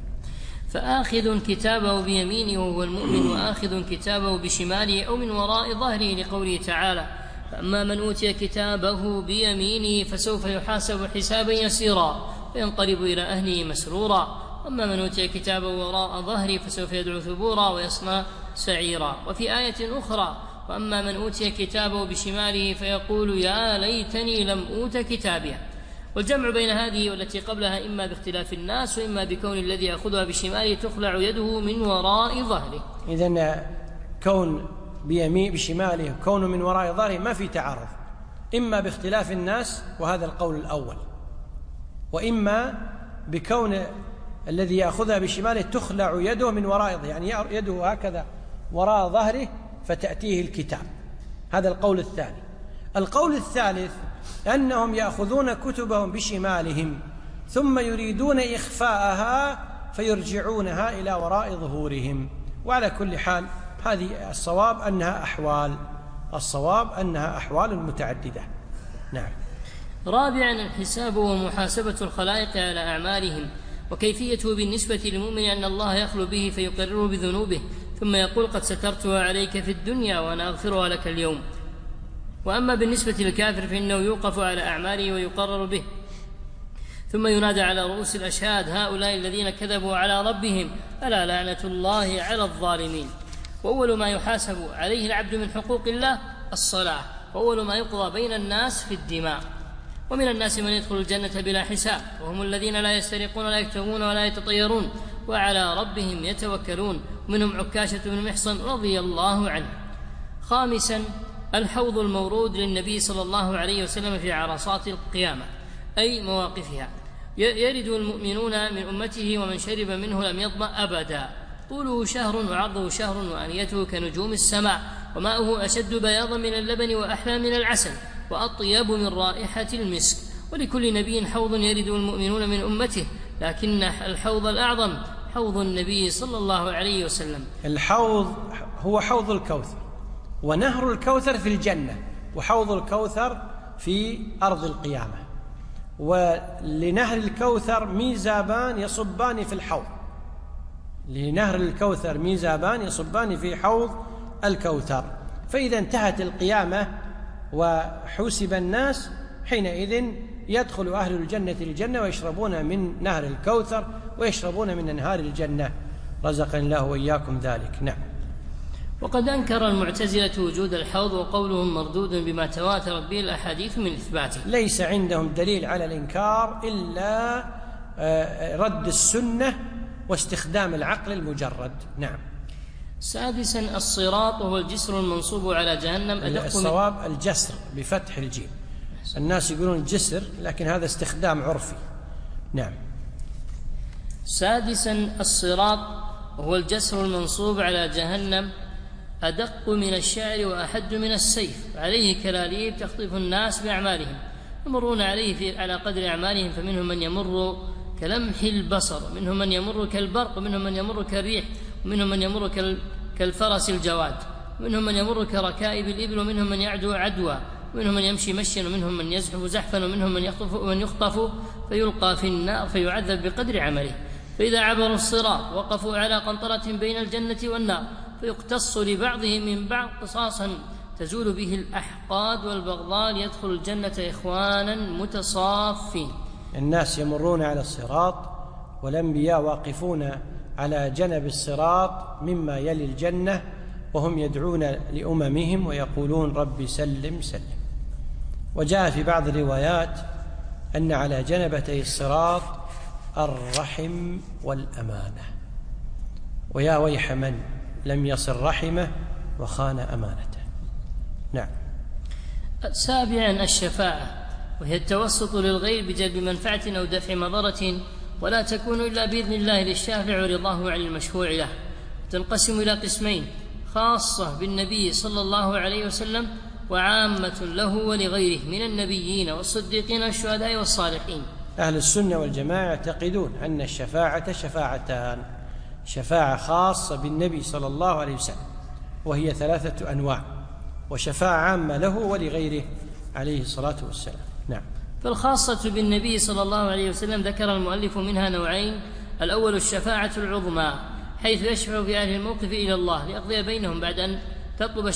فآخذ كتابه بيمينه وهو المؤمن، وآخذ كتابه بشماله أو من وراء ظهره، لقوله تعالى: فأما من أوتي كتابه بيمينه فسوف يحاسب حسابا يسيرا وينقلب إلى أهله مسرورا، وأما من أوتي كتابه وراء ظهره فسوف يدعو ثبورا ويصلى سعيرا. وفي آية أخرى: وأما من أوتي كتابه بشماله فيقول يا ليتني لم أوت كتابيه. والجمع بين هذه والتي قبلها إما باختلاف الناس، وإما بكون الذي يأخذها بشماله تخلع يده من وراء ظهره. إذن كون بشماله كون من وراء ظهره ما في تعارض، إما باختلاف الناس وهذا القول الأول، وإما بكون الذي يأخذها بشماله تخلع يده من وراء ظهره، يعني يده هكذا وراء ظهره فتأتيه الكتاب. هذا القول الثاني. القول الثالث أنهم يأخذون كتبهم بشمالهم ثم يريدون إخفاءها فيرجعونها إلى وراء ظهورهم. وعلى كل حال هذه الصواب أنها أحوال متعددة. نعم. رابعا الحساب ومحاسبة الخلائق على أعمالهم، وكيفيته بالنسبة للمؤمن أن الله يخلو به فيقرره بذنوبه، ثم يقول قد سترتها عليك في الدنيا وأنا أغفرها لك اليوم. وأما بالنسبة للكافر فإنه يوقف على أعماله ويقرر به، ثم ينادى على رؤوس الأشهاد هؤلاء الذين كذبوا على ربهم ألا لعنة الله على الظالمين. وأول ما يحاسب عليه العبد من حقوق الله الصلاة، وأول ما يقضى بين الناس في الدماء. ومن الناس من يدخل الجنة بلا حساب، وهم الذين لا يسترقون ولا يكتوون ولا يتطيرون وعلى ربهم يتوكلون، ومنهم عكاشة بن محصن رضي الله عنه. خامسا الحوض المورود للنبي صلى الله عليه وسلم في عرصات القيامة أي مواقفها، يرد المؤمنون من أمته ومن شرب منه لم يظمأ أبدا، طوله شهر وعرضه شهر وآنيته كنجوم السماء، وماؤه أشد بياضا من اللبن وأحلى من العسل وأطيب من رائحة المسك. ولكل نبي حوض يرد المؤمنون من أمته، لكن الحوض الأعظم حوض النبي صلى الله عليه وسلم. الحوض هو حوض الكوثر، ونهر الكوثر في الجنة، وحوض الكوثر في أرض القيامة. ولنهر الكوثر ميزابان يصبان في الحوض، لنهر الكوثر ميزابان يصبان في حوض الكوثر. فإذا انتهت القيامة وحسب الناس، حينئذ يدخل أهل الجنة الجنة ويشربون من نهر الكوثر ويشربون من أنهار الجنة، رزقنا الله وإياكم ذلك. نعم. وقد أنكر المعتزلة وجود الحوض، وقولهم مردود بما تواترت به الأحاديث من إثباته. ليس عندهم دليل على الإنكار إلا رد السنة واستخدام العقل المجرد. نعم. سادسا الصراط، وهو الجسر المنصوب على جهنم. الصواب الجسر بفتح الجيم، الناس يقولون الجسر، لكن هذا استخدام عرفي. نعم. سادسا الصراط، وهو الجسر المنصوب على جهنم، أدق من الشعر وأحد من السيف، عليه كلاليب تخطف الناس بأعمالهم، يمرون عليه على قدر أعمالهم، فمنهم من يمر كلمح البصر، ومنهم من يمر كالبرق، ومنهم من يمر كالريح، ومنهم من يمر كالفرس الجواد، ومنهم من يمر كركائب الإبل، ومنهم من يعدو عدوى، ومنهم من يمشي مشيا، ومنهم من يزحف زحفا، ومنهم من يخطف فيلقى في النار فيعذب بقدر عمله. فإذا عبروا الصراط وقفوا على قنطرة بين الجنة والنار، فيقتص لبعضهم من بعض قصاصا تزول به الأحقاد والبغضاء، ليدخل الجنة إخوانا متصافين. الناس يمرون على الصراط، والأنبياء واقفون على جنب الصراط مما يلي الجنة، وهم يدعون لأممهم ويقولون رب سلم سلم. وجاء في بعض الروايات أن على جنبتي الصراط الرحم والأمانة، ويا ويح من لم يصل رحمه وخان أمانته. نعم. سابعا الشفاعة، وهي التوسط للغير بجلب منفعة أو دفع مضرة، ولا تكون إلا بإذن الله للشافع ورضاه عن المشفوع له. تنقسم إلى قسمين: خاصة بالنبي صلى الله عليه وسلم، وعامة له ولغيره من النبيين والصديقين والشهداء والصالحين. أهل السنة والجماعة يعتقدون أن الشفاعة شفاعتان: شفاعة خاصة بالنبي صلى الله عليه وسلم وهي 3 أنواع، وشفاعة عامة له ولغيره عليه الصلاة والسلام. نعم. فالخاصة بالنبي صلى الله عليه وسلم ذكر المؤلف منها نوعين: الأول الشفاعة العظمى، حيث يشفع في أهل الموقف إلى الله ليقضي بينهم بعد أن تطلب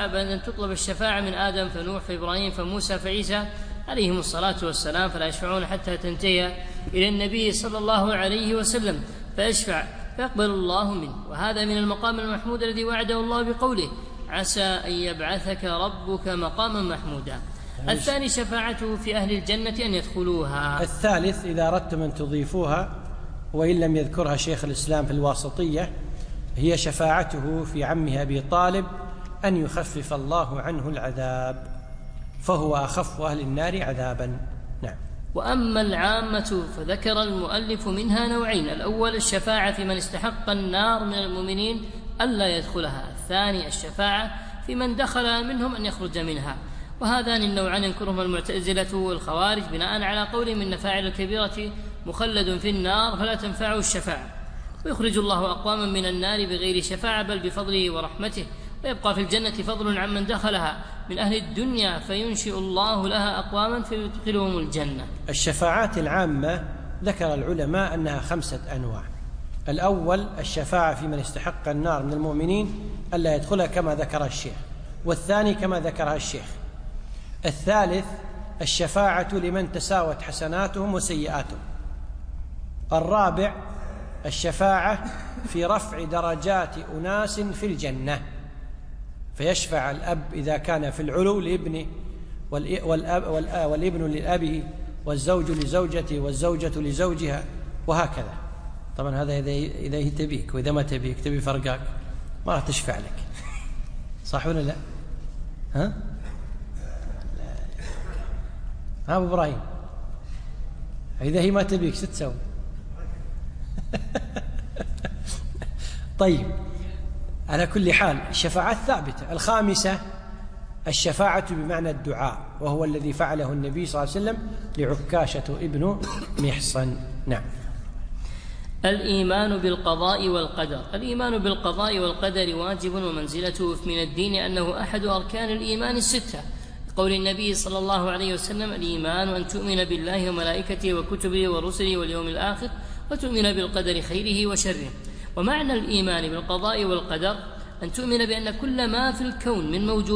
الشفاعة من آدم فنوح فإبراهيم فموسى فعيسى عليهم الصلاة والسلام، فلا يشفعون حتى تنتهي إلى النبي صلى الله عليه وسلم فيشفع فيقبل الله منه. وهذا من المقام المحمود الذي وعده الله بقوله: عسى أن يبعثك ربك مقاما محمودا. الثاني شفاعته في أهل الجنة أن يدخلوها. الثالث إذا أردتم أن تضيفوها وإن لم يذكرها شيخ الإسلام في الواسطية، هي شفاعته في عمه أبي طالب أن يخفف الله عنه العذاب، فهو أخف أهل النار عذابا. نعم. وأما العامة فذكر المؤلف منها نوعين: الأول الشفاعة في من استحق النار من المؤمنين ألا يدخلها، الثاني الشفاعة في من دخل منهم أن يخرج منها. وهذان النوعان ينكرهما المعتزلة والخوارج بناء على قولهم إن فاعل الكبيرة مخلد في النار فلا تنفعه الشفاعة، ويخرج الله أقواما من النار بغير شفاعة بل بفضله ورحمته، ويبقى في الجنة فضل عمن دخلها من أهل الدنيا فينشئ الله لها أقواما فيدخلهم الجنة. الشفاعات العامة ذكر العلماء أنها 5 أنواع: الأول الشفاعة في من استحق النار من المؤمنين ألا يدخلها كما ذكر الشيخ، والثاني كما ذكرها الشيخ. الثالث الشفاعة لمن تساوت حسناتهم وسيئاتهم. الرابع الشفاعة في رفع درجات أناس في الجنة، فيشفع الأب إذا كان في العلو لابنه، والابن لأبيه، والزوج لزوجته، والزوجة لزوجها، وهكذا. طبعا هذا إذا تبيك، وإذا ما تبيك تبي فرقاك ما راح تشفع لك. صح ولا لا؟ ها؟ ها أبو إبراهيم، إذا هي ما تبيك شو تسوي؟ طيب، على كل حال الشفاعات ثابتة. الخامسة الشفاعة بمعنى الدعاء، وهو الذي فعله النبي صلى الله عليه وسلم لعكاشة ابن محصن. نعم. الإيمان بالقضاء والقدر. الإيمان بالقضاء والقدر واجب، ومنزلته من الدين أنه أحد أركان الإيمان الستة، قول النبي صلى الله عليه وسلم: الإيمان أن تؤمن بالله وملائكته وكتبه ورسله واليوم الآخر وتؤمن بالقدر خيره وشره. ومعنى الإيمان بالقضاء والقدر أن تؤمن بأن كل ما في الكون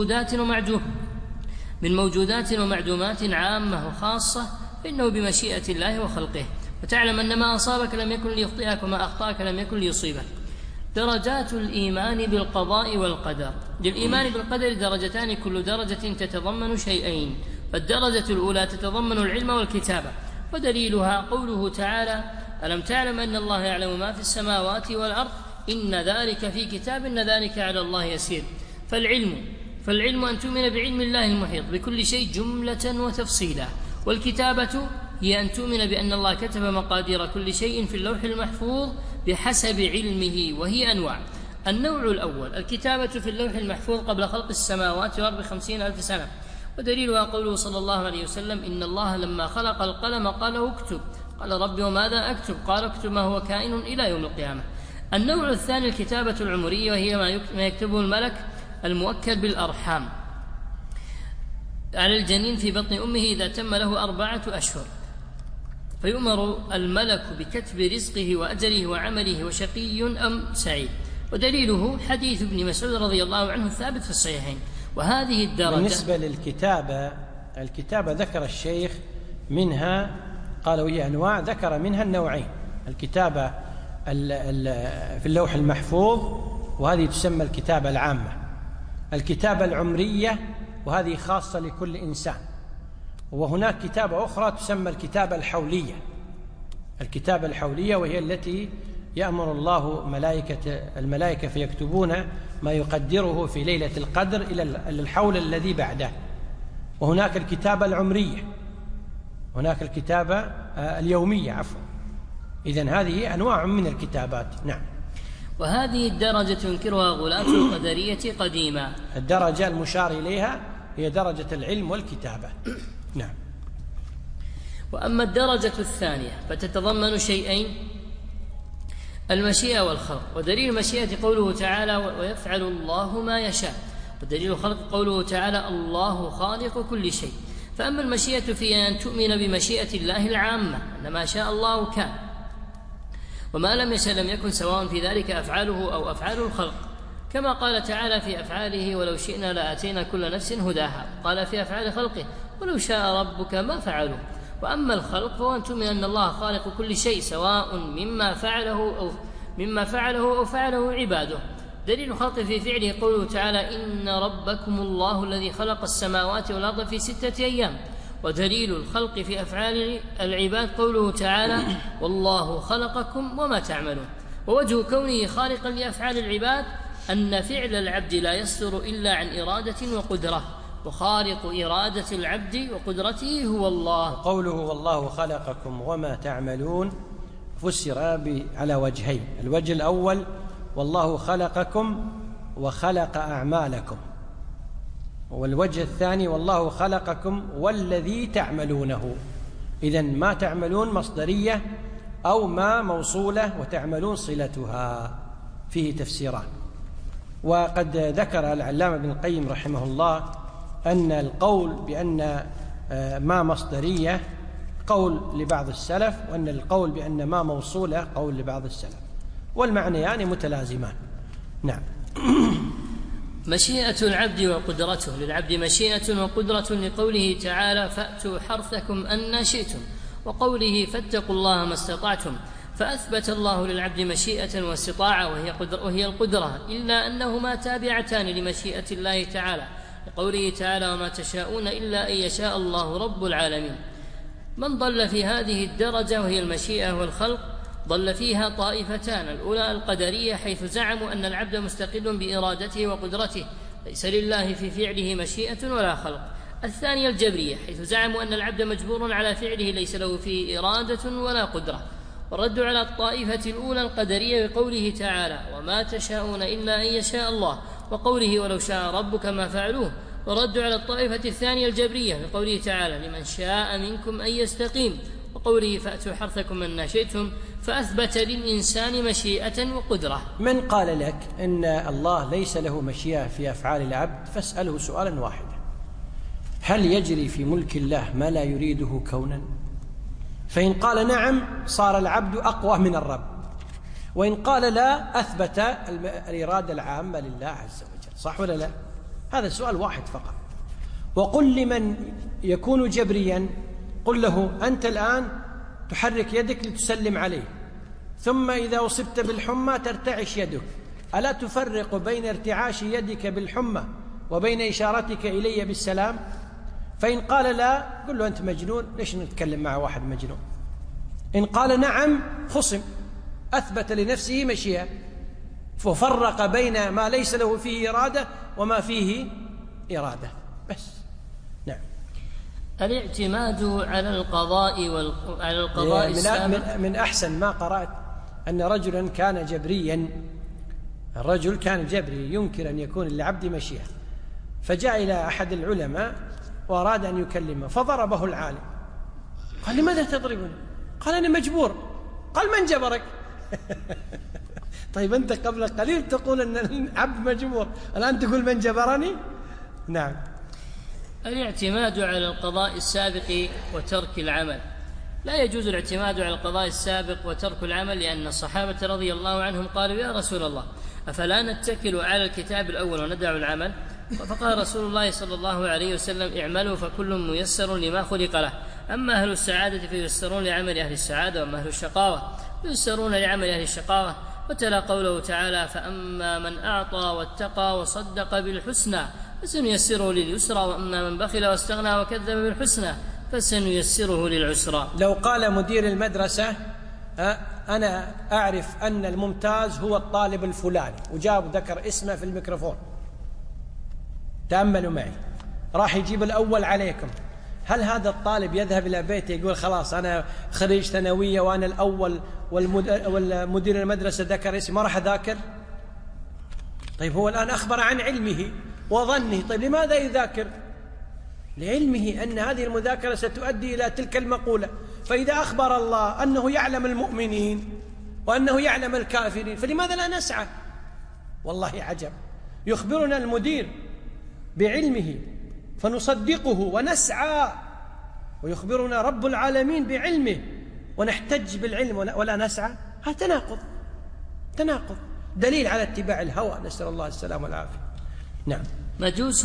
من موجودات ومعدومات عامة وخاصة فإنه بمشيئة الله وخلقه، وتعلم أن ما أصابك لم يكن ليخطئك وما أخطأك لم يكن ليصيبك. درجات الإيمان بالقضاء والقدر. للإيمان بالقدر درجتان، كل درجة تتضمن شيئين. فالدرجة الأولى تتضمن العلم والكتابة، ودليلها قوله تعالى: ألم تعلم أن الله يعلم ما في السماوات والأرض إن ذلك في كتاب إن ذلك على الله يسير. فالعلم أن تؤمن بعلم الله المحيط بكل شيء جملة وتفصيلا. والكتابة هي أن تؤمن بأن الله كتب مقادير كل شيء في اللوح المحفوظ بحسب علمه، وهي أنواع. النوع الأول الكتابة في اللوح المحفوظ قبل خلق السماوات والأرض 50,000 سنة، ودليلها قوله صلى الله عليه وسلم: إن الله لما خلق القلم قال له اكتب، قال ربي وماذا أكتب؟ قال اكتب ما هو كائن إلى يوم القيامة. النوع الثاني الكتابة العمرية، وهي ما يكتبه الملك الموكل بالأرحام على الجنين في بطن أمه إذا تم له 4 أشهر، فيؤمر الملك بكتب رزقه وأجله وعمله وشقي أم سعيد. ودليله حديث ابن مسعود رضي الله عنه الثابت في الصحيحين. وهذه الدرجة بالنسبة الكتابة ذكر الشيخ منها، قال وهي أنواع، ذكر منها النوعين: الكتابة في اللوح المحفوظ، وهذه تسمى الكتابة العامة، الكتابة العمرية، وهذه خاصة لكل إنسان، وهناك كتابة أخرى تسمى الكتابة الحولية. الكتابة الحولية وهي التي يأمر الله الملائكة فيكتبون ما يقدره في ليلة القدر إلى الحول الذي بعده. وهناك الكتابة العمرية، هناك الكتابة اليومية عفوا. إذن هذه أنواع من الكتابات. نعم. وهذه الدرجة تنكرها غلاة القدرية قديما. الدرجة المشار إليها هي درجة العلم والكتابة. نعم. وأما الدرجة الثانية فتتضمن شيئين: المشيئة والخلق. ودليل المشيئة قوله تعالى: ويفعل الله ما يشاء. ودليل الخلق قوله تعالى: الله خالق كل شيء. فأما المشيئة في أن تؤمن بمشيئة الله العامة أن ما شاء الله كان، وما لم يشاء لم يكن، سواء في ذلك أفعاله أو أفعال الخلق، كما قال تعالى في أفعاله: ولو شئنا لآتينا كل نفس هداها. قال في أفعال خلقه: ولو شاء ربك ما فعلوا. وأما الخلق فهو أن تؤمن أن الله خالق كل شيء، سواء مما فعله أو فعله عباده. دليل الخلق في فعله قوله تعالى: إن ربكم الله الذي خلق السماوات والأرض في 6 أيام. ودليل الخلق في أفعال العباد قوله تعالى: والله خلقكم وما تعملون. ووجه كونه خالقا لأفعال العباد أن فعل العبد لا يصدر إلا عن إرادة وقدرة، وخالق إرادة العبد وقدرته هو الله. قوله والله خلقكم وما تعملون فسر على وجهين: الوجه الأول والله خلقكم وخلق أعمالكم، والوجه الثاني والله خلقكم والذي تعملونه. إذن ما تعملون مصدرية أو ما موصولة، وتعملون صلتها، فيه تفسيران. وقد ذكر العلامة ابن القيم رحمه الله أن القول بأن ما مصدرية قول لبعض السلف، وأن القول بأن ما موصولة قول لبعض السلف، والمعنيان متلازمان. نعم. مشيئة العبد وقدرته. للعبد مشيئة وقدرة لقوله تعالى: فأتوا حرثكم أن شئتم، وقوله: فاتقوا الله ما استطعتم. فأثبت الله للعبد مشيئة واستطاعة وهي القدرة، إلا أنهما تابعتان لمشيئة الله تعالى، لقوله تعالى: وما تشاءون إلا أن يشاء الله رب العالمين. من ضل في هذه الدرجة وهي المشيئة والخلق ضل فيها طائفتان: الأولى القدرية، حيث زعموا أن العبد مستقل بإرادته وقدرته، ليس لله في فعله مشيئة ولا خلق. الثانية الجبرية، حيث زعموا أن العبد مجبور على فعله ليس له فيه إرادة ولا قدرة. والرد على الطائفة الأولى القدرية بقوله تعالى: وما تشاءون إلا أن يشاء الله، وقوله: ولو شاء ربك ما فعلوه. والرد على الطائفة الثانية الجبرية بقوله تعالى: لمن شاء منكم أن يستقيم، وقوله: فأتوا حرثكم من شئتم، فأثبت للإنسان مشيئة وقدرة. من قال لك إن الله ليس له مشيئة في أفعال العبد فاسأله سؤالا واحدا: هل يجري في ملك الله ما لا يريده كونا؟ فإن قال نعم صار العبد أقوى من الرب، وإن قال لا أثبت الإرادة العامة لله عز وجل. صح ولا لا؟ هذا سؤال واحد فقط. وقل لمن يكون جبريا، قل له: أنت الآن تحرك يدك لتسلم عليه، ثم إذا أصبت بالحمى ترتعش يدك، ألا تفرق بين ارتعاش يدك بالحمى وبين إشارتك إلي بالسلام؟ فإن قال لا قل له: أنت مجنون، ليش نتكلم مع واحد مجنون؟ إن قال نعم خصم، أثبت لنفسه مشيئة، وفرق بين ما ليس له فيه إرادة وما فيه إرادة بس. نعم. الاعتماد على القضاء السابق. من أحسن ما قرأت أن رجلا كان جبريا، الرجل كان جبري ينكر أن يكون للعبد مشيئة، فجاء إلى أحد العلماء وأراد أن يكلمه فضربه العالم. قال: لماذا تضربني؟ قال: أنا مجبور. قال: من جبرك؟ طيب أنت قبل قليل تقول أن العبد مجبور، الآن تقول من جبرني؟ نعم. الاعتماد على القضاء السابق وترك العمل. لا يجوز الاعتماد على القضاء السابق وترك العمل، لأن الصحابة رضي الله عنهم قالوا: يا رسول الله، أفلا نتكل على الكتاب الأول وندع العمل؟ فقال رسول الله صلى الله عليه وسلم: اعملوا فكل ميسر لما خلق له، أما أهل السعادة فييسرون لعمل أهل السعادة، وأما أهل الشقاوة فييسرون لعمل أهل الشقاوة. وتلا قوله تعالى: فأما من أعطى واتقى وصدق بالحسنى فسنيسره لليسرى، وأما من بخل واستغنى وكذب بالحسنى فسنيسره للعسرى. لو قال مدير المدرسة: أنا أعرف أن الممتاز هو الطالب الفلاني، وجاب ذكر اسمه في الميكروفون، تأملوا معي، راح يجيب الأول عليكم، هل هذا الطالب يذهب إلى بيته يقول: خلاص أنا خريج ثانوية وأنا الأول، والمدير المدرسة ذكر اسمي ما راح أذاكر؟ طيب هو الآن أخبر عن علمه وظنه، طيب لماذا يذاكر؟ لعلمه أن هذه المذاكرة ستؤدي إلى تلك المقولة. فإذا أخبر الله أنه يعلم المؤمنين وأنه يعلم الكافرين فلماذا لا نسعى؟ والله عجب، يخبرنا المدير بعلمه فنصدقه ونسعى، ويخبرنا رب العالمين بعلمه ونحتج بالعلم ولا نسعى. هذا تناقض، دليل على اتباع الهوى، نسأل الله السلامة والعافية. نعم. مجوس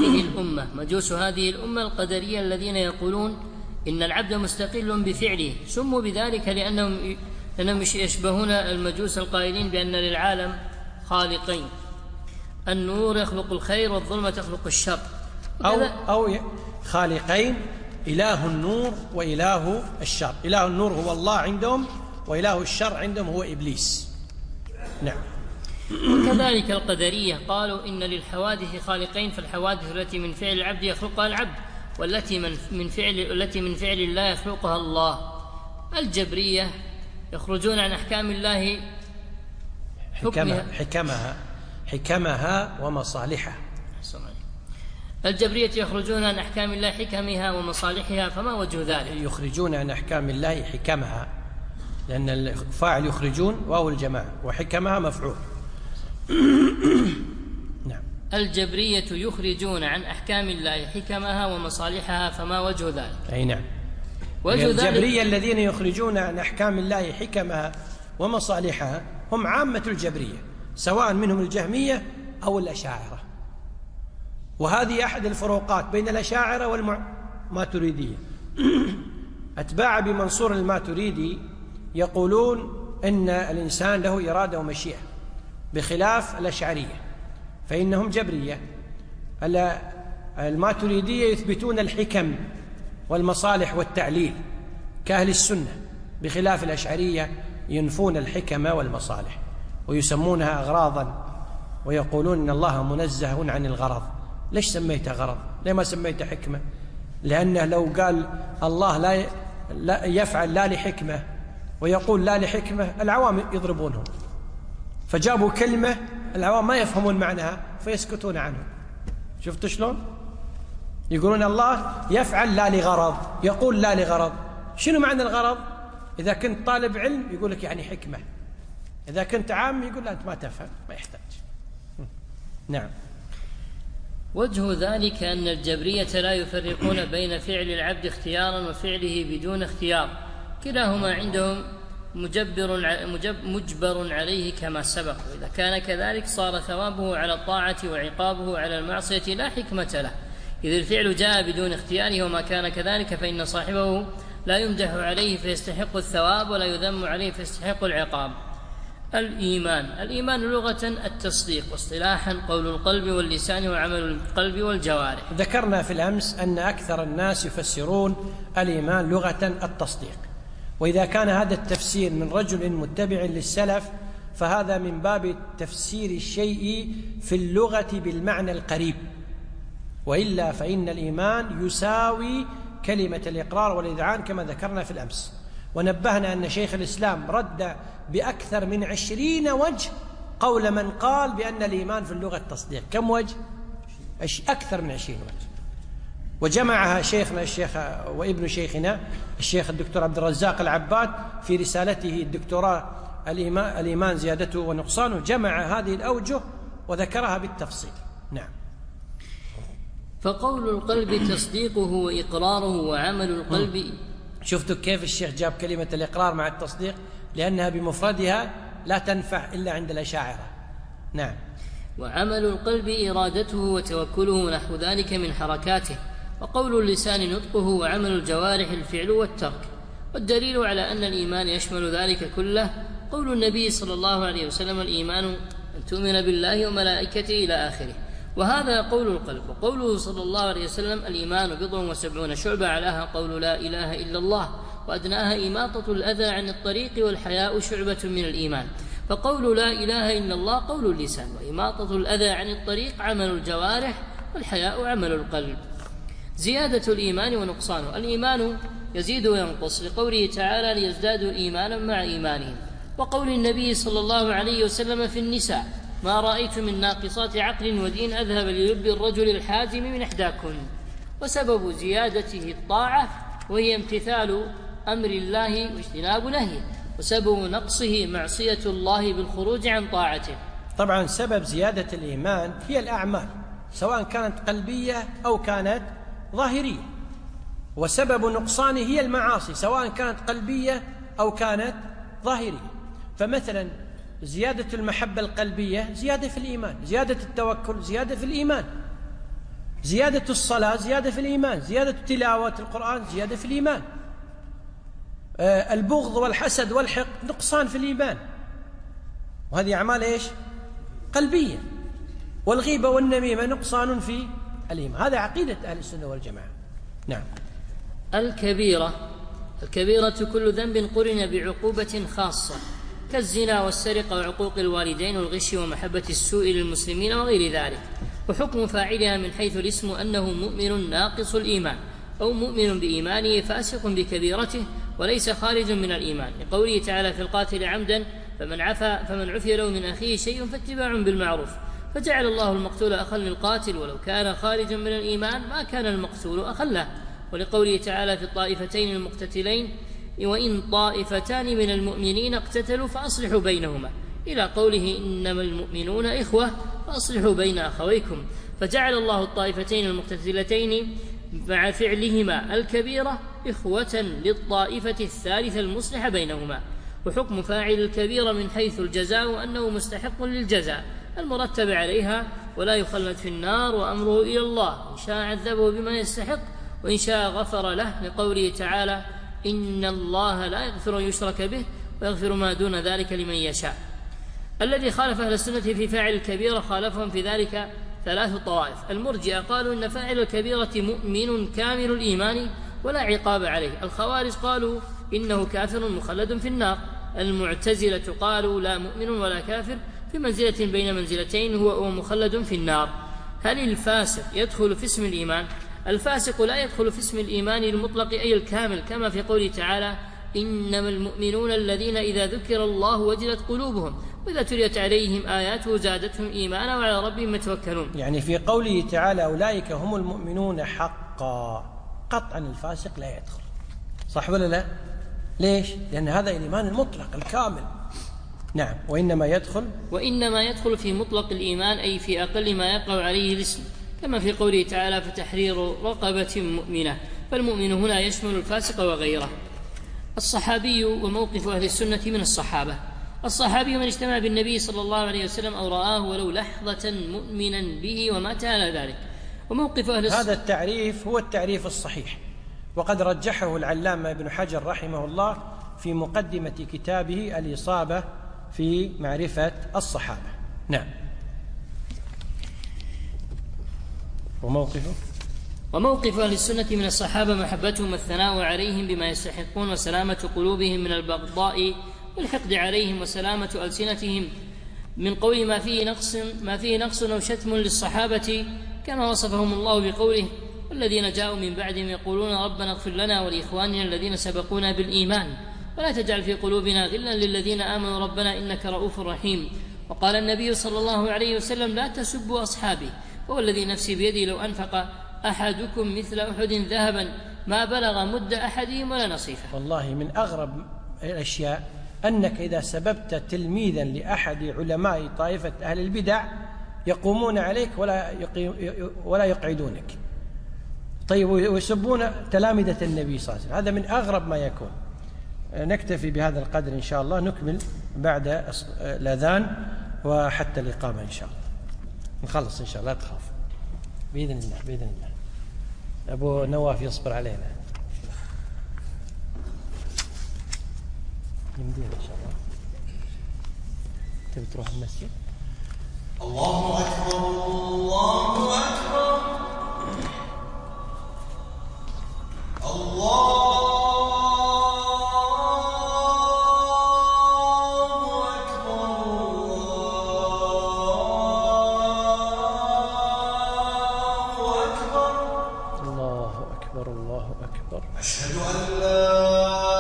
هذه الأمة القدرية الذين يقولون إن العبد مستقل بفعله، سموا بذلك لأنهم يشبهون المجوس القائلين بأن للعالم خالقين، النور يخلق الخير والظلمة تخلق الشر، أو خالقين، إله النور وإله الشر. إله النور هو الله عندهم، وإله الشر عندهم هو إبليس. نعم. وكذلك القدرية قالوا إن للحوادث خالقين، فالحوادث التي من فعل العبد يخلقها العبد، والتي من فعل الله يخلقها الله. الجبرية يخرجون عن أحكام الله حكمها ومصالحها. الجبرية يخرجون عن أحكام الله حكمها ومصالحها، فما وجه ذلك؟ يخرجون عن أحكام الله حكمها، لأن الفاعل يخرجون واو الجماعة، وحكمها مفعول. نعم. الجبرية يخرجون عن أحكام الله حكمها ومصالحها، فما وجه ذلك؟ أي نعم. الجبرية الذين يخرجون عن أحكام الله حكمها ومصالحها هم عامة الجبرية، سواء منهم الجهمية أو الأشاعرة. وهذه أحد الفروقات بين الأشاعرة والماتريدية. أتباع بمنصور الماتريدي يقولون إن الإنسان له إرادة ومشيئة، بخلاف الأشعرية فإنهم جبرية. الماتريدية يثبتون الحكم والمصالح والتعليل كأهل السنة، بخلاف الأشعرية ينفون الحكم والمصالح ويسمونها أغراضا، ويقولون إن الله منزه عن الغرض. ليش سميتها غرض؟ ليه ما سميته حكمة؟ لأنه لو قال الله لا يفعل لا لحكمة ويقول لا لحكمة العوام يضربونهم، فجابوا كلمة العوام ما يفهمون معناها فيسكتون عنه. شفتوا شلون؟ يقولون الله يفعل لا لغرض، يقول لا لغرض. شنو معنى الغرض؟ إذا كنت طالب علم يقول لك يعني حكمة، إذا كنت عام يقول لا أنت ما تفهم، ما يحتاج. نعم. وجه ذلك أن الجبرية لا يفرقون بين فعل العبد اختيارا وفعله بدون اختيار، كلاهما عندهم مجبر عليه كما سبق، وإذا كان كذلك صار ثوابه على الطاعة وعقابه على المعصية لا حكمة له، إذ الفعل جاء بدون اختياره، وما كان كذلك فإن صاحبه لا يمدح عليه فيستحق الثواب ولا يذم عليه فيستحق العقاب. الإيمان لغة التصديق، واصطلاحا قول القلب واللسان وعمل القلب والجوارح. ذكرنا في الأمس أن أكثر الناس يفسرون الإيمان لغة التصديق، وإذا كان هذا التفسير من رجل متبع للسلف فهذا من باب تفسير الشيء في اللغة بالمعنى القريب، وإلا فإن الإيمان يساوي كلمة الإقرار والإذعان كما ذكرنا في الأمس. ونبهنا أن شيخ الإسلام رد بأكثر من 20 وجه قول من قال بأن الإيمان في اللغة التصديق. كم وجه؟ أكثر من 20 وجه، وجمعها شيخنا الشيخ وابن شيخنا الشيخ الدكتور عبد الرزاق العباد في رسالته الدكتوراه الإيمان زيادته ونقصانه، جمع هذه الأوجه وذكرها بالتفصيل. نعم. فقول القلب تصديقه وإقراره وعمل القلب. شفتوا كيف الشيخ جاب كلمة الإقرار مع التصديق؟ لأنها بمفردها لا تنفع إلا عند الأشاعرة. نعم. وعمل القلب إرادته وتوكله نحو ذلك من حركاته، وقول اللسان نطقه، وعمل الجوارح الفعل والترك. والدليل على أن الإيمان يشمل ذلك كله قول النبي صلى الله عليه وسلم: الإيمان أن تؤمن بالله وملائكته إلى آخره، وهذا قول القلب. وقوله صلى الله عليه وسلم: الإيمان 70 شعبة، علاها قول لا إله إلا الله، وأدناها إماطة الأذى عن الطريق، والحياء شعبة من الإيمان. فقول لا إله إلا الله قول اللسان، وإماطة الأذى عن الطريق عمل الجوارح، والحياء عمل القلب. زيادة الإيمان ونقصانه. الإيمان يزيد وينقص، لقوله تعالى: ليزدادوا إيمانا مع إيمانهم. وقول النبي صلى الله عليه وسلم في النساء: ما رأيت من ناقصات عقل ودين أذهب للب الرجل الحازم من إحداكن. وسبب زيادته الطاعة، وهي امتثال أمر الله واجتناب نهيه، وسبب نقصه معصية الله بالخروج عن طاعته. طبعا سبب زيادة الإيمان هي الأعمال، سواء كانت قلبية أو كانت ظاهرية، وسبب نقصانه هي المعاصي سواء كانت قلبية أو كانت ظاهرية. فمثلا زيادة المحبة القلبية زيادة في الإيمان، زيادة التوكل زيادة في الإيمان، زيادة الصلاة زيادة في الإيمان، زيادة تلاوة القرآن زيادة في الإيمان. البغض والحسد والحقد نقصان في الإيمان، وهذه أعمال إيش؟ قلبية. والغيبة والنميمة نقصان في الإيمان. هذا عقيدة أهل السنة والجماعة. نعم. الكبيرة كل ذنب قرن بعقوبة خاصة، كالزنا والسرقة وعقوق الوالدين والغش ومحبة السوء للمسلمين وغير ذلك. وحكم فاعلها من حيث الاسم أنه مؤمن ناقص الإيمان، أو مؤمن بإيمانه فاسق بكبيرته وليس خارج من الإيمان، لقوله تعالى في القاتل عمدا: فمن عفي له من أخيه شيء فاتباع بالمعروف. فجعل الله المقتول أخا للقاتل، ولو كان خارجا من الإيمان ما كان المقتول أخا له. ولقوله تعالى في الطائفتين المقتتلين: وإن طائفتان من المؤمنين اقتتلوا فأصلحوا بينهما، إلى قوله: إنما المؤمنون إخوة فأصلحوا بين أخويكم. فجعل الله الطائفتين المقتتلتين مع فعلهما الكبيرة إخوة للطائفة الثالثة المصلحة بينهما. وحكم فاعل الكبيرة من حيث الجزاء أنه مستحق للجزاء المرتب عليها، ولا يخلد في النار، وأمره إلى الله، إن شاء عذبه بما يستحق وإن شاء غفر له، لقوله تعالى: إن الله لا يغفر أن يشرك به ويغفر ما دون ذلك لمن يشاء. الذي خالف أهل السنة في فاعل الكبيرة خالفهم في ذلك 3 طوائف. المرجئة قالوا إن فاعل الكبيرة مؤمن كامل الإيمان ولا عقاب عليه. الخوارج قالوا إنه كافر مخلد في النار. المعتزلة قالوا لا مؤمن ولا كافر، في منزلة بين منزلتين، هو مخلد في النار. هل الفاسق يدخل في اسم الإيمان؟ الفاسق لا يدخل في اسم الإيمان المطلق أي الكامل، كما في قوله تعالى: إنما المؤمنون الذين إذا ذكر الله وجلت قلوبهم وإذا تليت عليهم آياته زادتهم إيمانا وعلى ربهم يتوكلون. يعني في قوله تعالى أولئك هم المؤمنون حقا، قطعا الفاسق لا يدخل، صح ولا لا؟ ليش؟ لأن هذا الإيمان المطلق الكامل. نعم. وإنما يدخل في مطلق الإيمان أي في أقل ما يقع عليه الاسم، كما في قوله تعالى: فتحرير رقبة مؤمنة، فالمؤمن هنا يشمل الفاسق وغيره. الصحابي وموقف أهل السنة من الصحابة. الصحابي من اجتمع بالنبي صلى الله عليه وسلم أو رآه ولو لحظة مؤمنا به ومات على ذلك. وموقف هذا التعريف هو التعريف الصحيح، وقد رجحه العلامة ابن حجر رحمه الله في مقدمة كتابه الإصابة في معرفة الصحابة. نعم. وموقف أهل السنة من الصحابة محبتهم والثناء عليهم بما يستحقون، وسلامة قلوبهم من البغضاء والحقد عليهم، وسلامة ألسنتهم من قول ما فيه نقص أو شتم للصحابة، كما وصفهم الله بقوله: والذين جاءوا من بعدهم يقولون ربنا اغفر لنا ولإخواننا الذين سبقونا بالإيمان ولا تجعل في قلوبنا غلا للذين آمنوا ربنا إنك رؤوف رحيم. وقال النبي صلى الله عليه وسلم: لا تسبوا أصحابي، فوالذي نفسي بيدي لو أنفق أحدكم مثل أحد ذهبا ما بلغ مد أحدهم ولا نصيفه. والله من أغرب الأشياء أنك إذا سببت تلميذا لأحد علماء طائفة أهل البدع يقومون عليك ولا يقعدونك، طيب، ويسبون تلامذة النبي صلى الله عليه وسلم. هذا من أغرب ما يكون. نكتفي بهذا القدر إن شاء الله، نكمل بعد الأذان وحتى الإقامة إن شاء الله. نخلص إن شاء الله، لا تخاف، بإذن الله. أبو نواف يصبر علينا، يمدينا إن شاء الله. تبي تروح المسجد؟ الله أكبر الله أكبر الله أكبر أشهد أن لا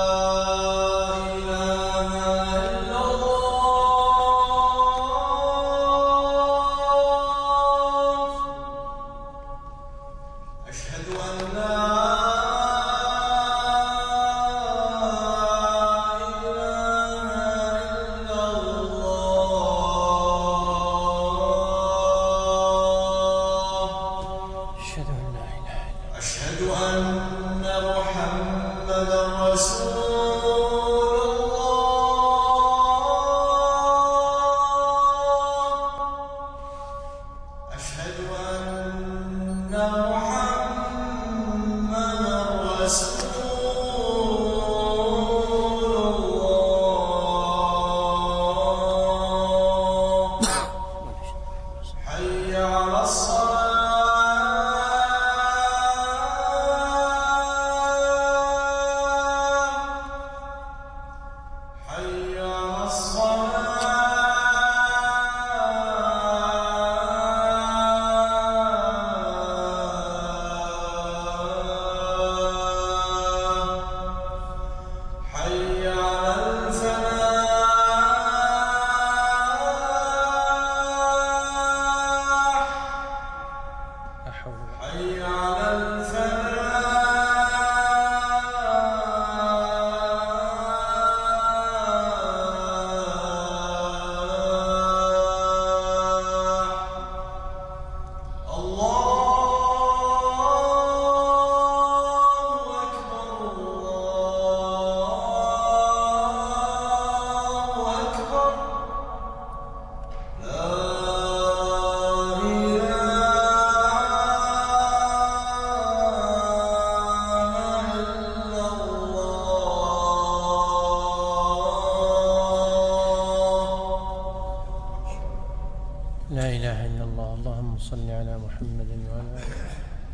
صل على محمد وعلى آله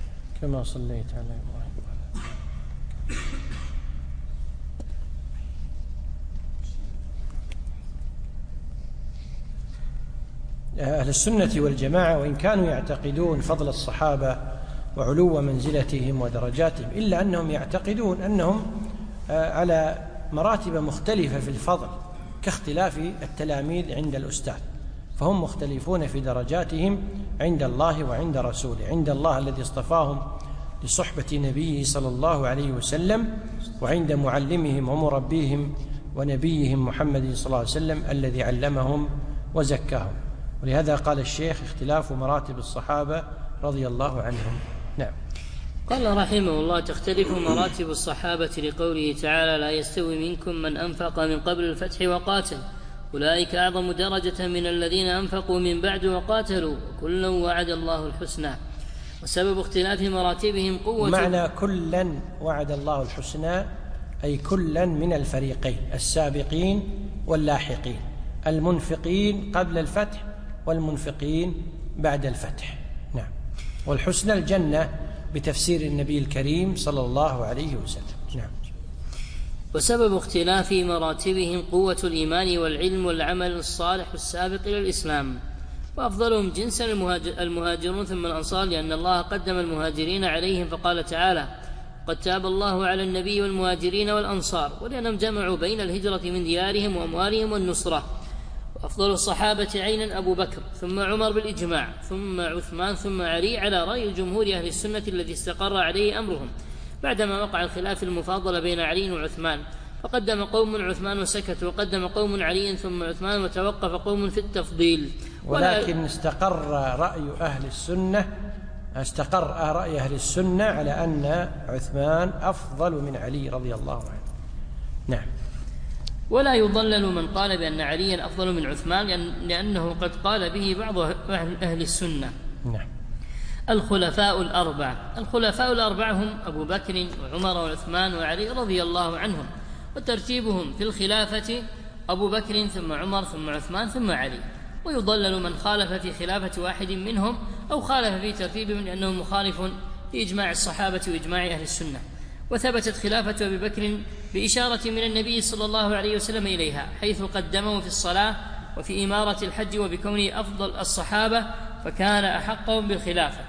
كما صليت على إبراهيم وعلى أهل السنة والجماعة وإن كانوا يعتقدون فضل الصحابة وعلو منزلتهم ودرجاتهم، إلا أنهم يعتقدون أنهم على مراتب مختلفة في الفضل كاختلاف التلاميذ عند الأستاذ، فهم مختلفون في درجاتهم عند الله وعند رسوله. عند الله الذي اصطفاهم لصحبة نبيه صلى الله عليه وسلم، وعند معلمهم ومربيهم ونبيهم محمد صلى الله عليه وسلم الذي علمهم وزكاهم. ولهذا قال الشيخ: اختلاف مراتب الصحابة رضي الله عنهم. نعم. قال رحمه الله: تختلف مراتب الصحابة لقوله تعالى: لا يستوي منكم من أنفق من قبل الفتح وقاتل أولئك أعظم درجة من الذين أنفقوا من بعد وقاتلوا وكلا وعد الله الحسنى. وسبب اختلاف مراتبهم قوة. معنى كلا وعد الله الحسنى أي كلا من الفريقين، السابقين واللاحقين، المنفقين قبل الفتح والمنفقين بعد الفتح. نعم. والحسنى الجنة بتفسير النبي الكريم صلى الله عليه وسلم. نعم. وسبب اختلاف مراتبهم قوة الإيمان والعلم والعمل الصالح السابق إلى الإسلام، وأفضلهم جنسا المهاجرون ثم الأنصار، لأن الله قدم المهاجرين عليهم فقال تعالى: قد تاب الله على النبي والمهاجرين والأنصار، ولأنهم جمعوا بين الهجرة من ديارهم وأموالهم والنصرة. وأفضل الصحابة عينا أبو بكر ثم عمر بالإجماع ثم عثمان ثم علي على رأي الجمهور أهل السنة الذي استقر عليه أمرهم بعدما وقع الخلاف المفاضل بين علي وعثمان، فقدم قوم عثمان وسكت، وقدم قوم علي ثم عثمان وتوقف قوم في التفضيل. ولكن استقر رأي أهل السنة على أن عثمان أفضل من علي رضي الله عنه. نعم. ولا يضلل من قال بأن عليا أفضل من عثمان، لأنه قد قال به بعض أهل السنة. نعم. الخلفاء الأربعة هم أبو بكر وعمر وعثمان وعلي رضي الله عنهم، وترتيبهم في الخلافة أبو بكر ثم عمر ثم عثمان ثم علي. ويضلل من خالف في خلافة واحد منهم أو خالف في ترتيبهم، لأنه مخالف في إجماع الصحابة وإجماع أهل السنة. وثبتت خلافة أبي بكر بإشارة من النبي صلى الله عليه وسلم إليها، حيث قدمه في الصلاة وفي إمارة الحج، وبكونه أفضل الصحابة فكان أحقهم بالخلافة.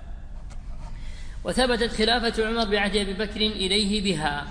وثبتت خلافة عمر بعهد أبي بكر إليه بها،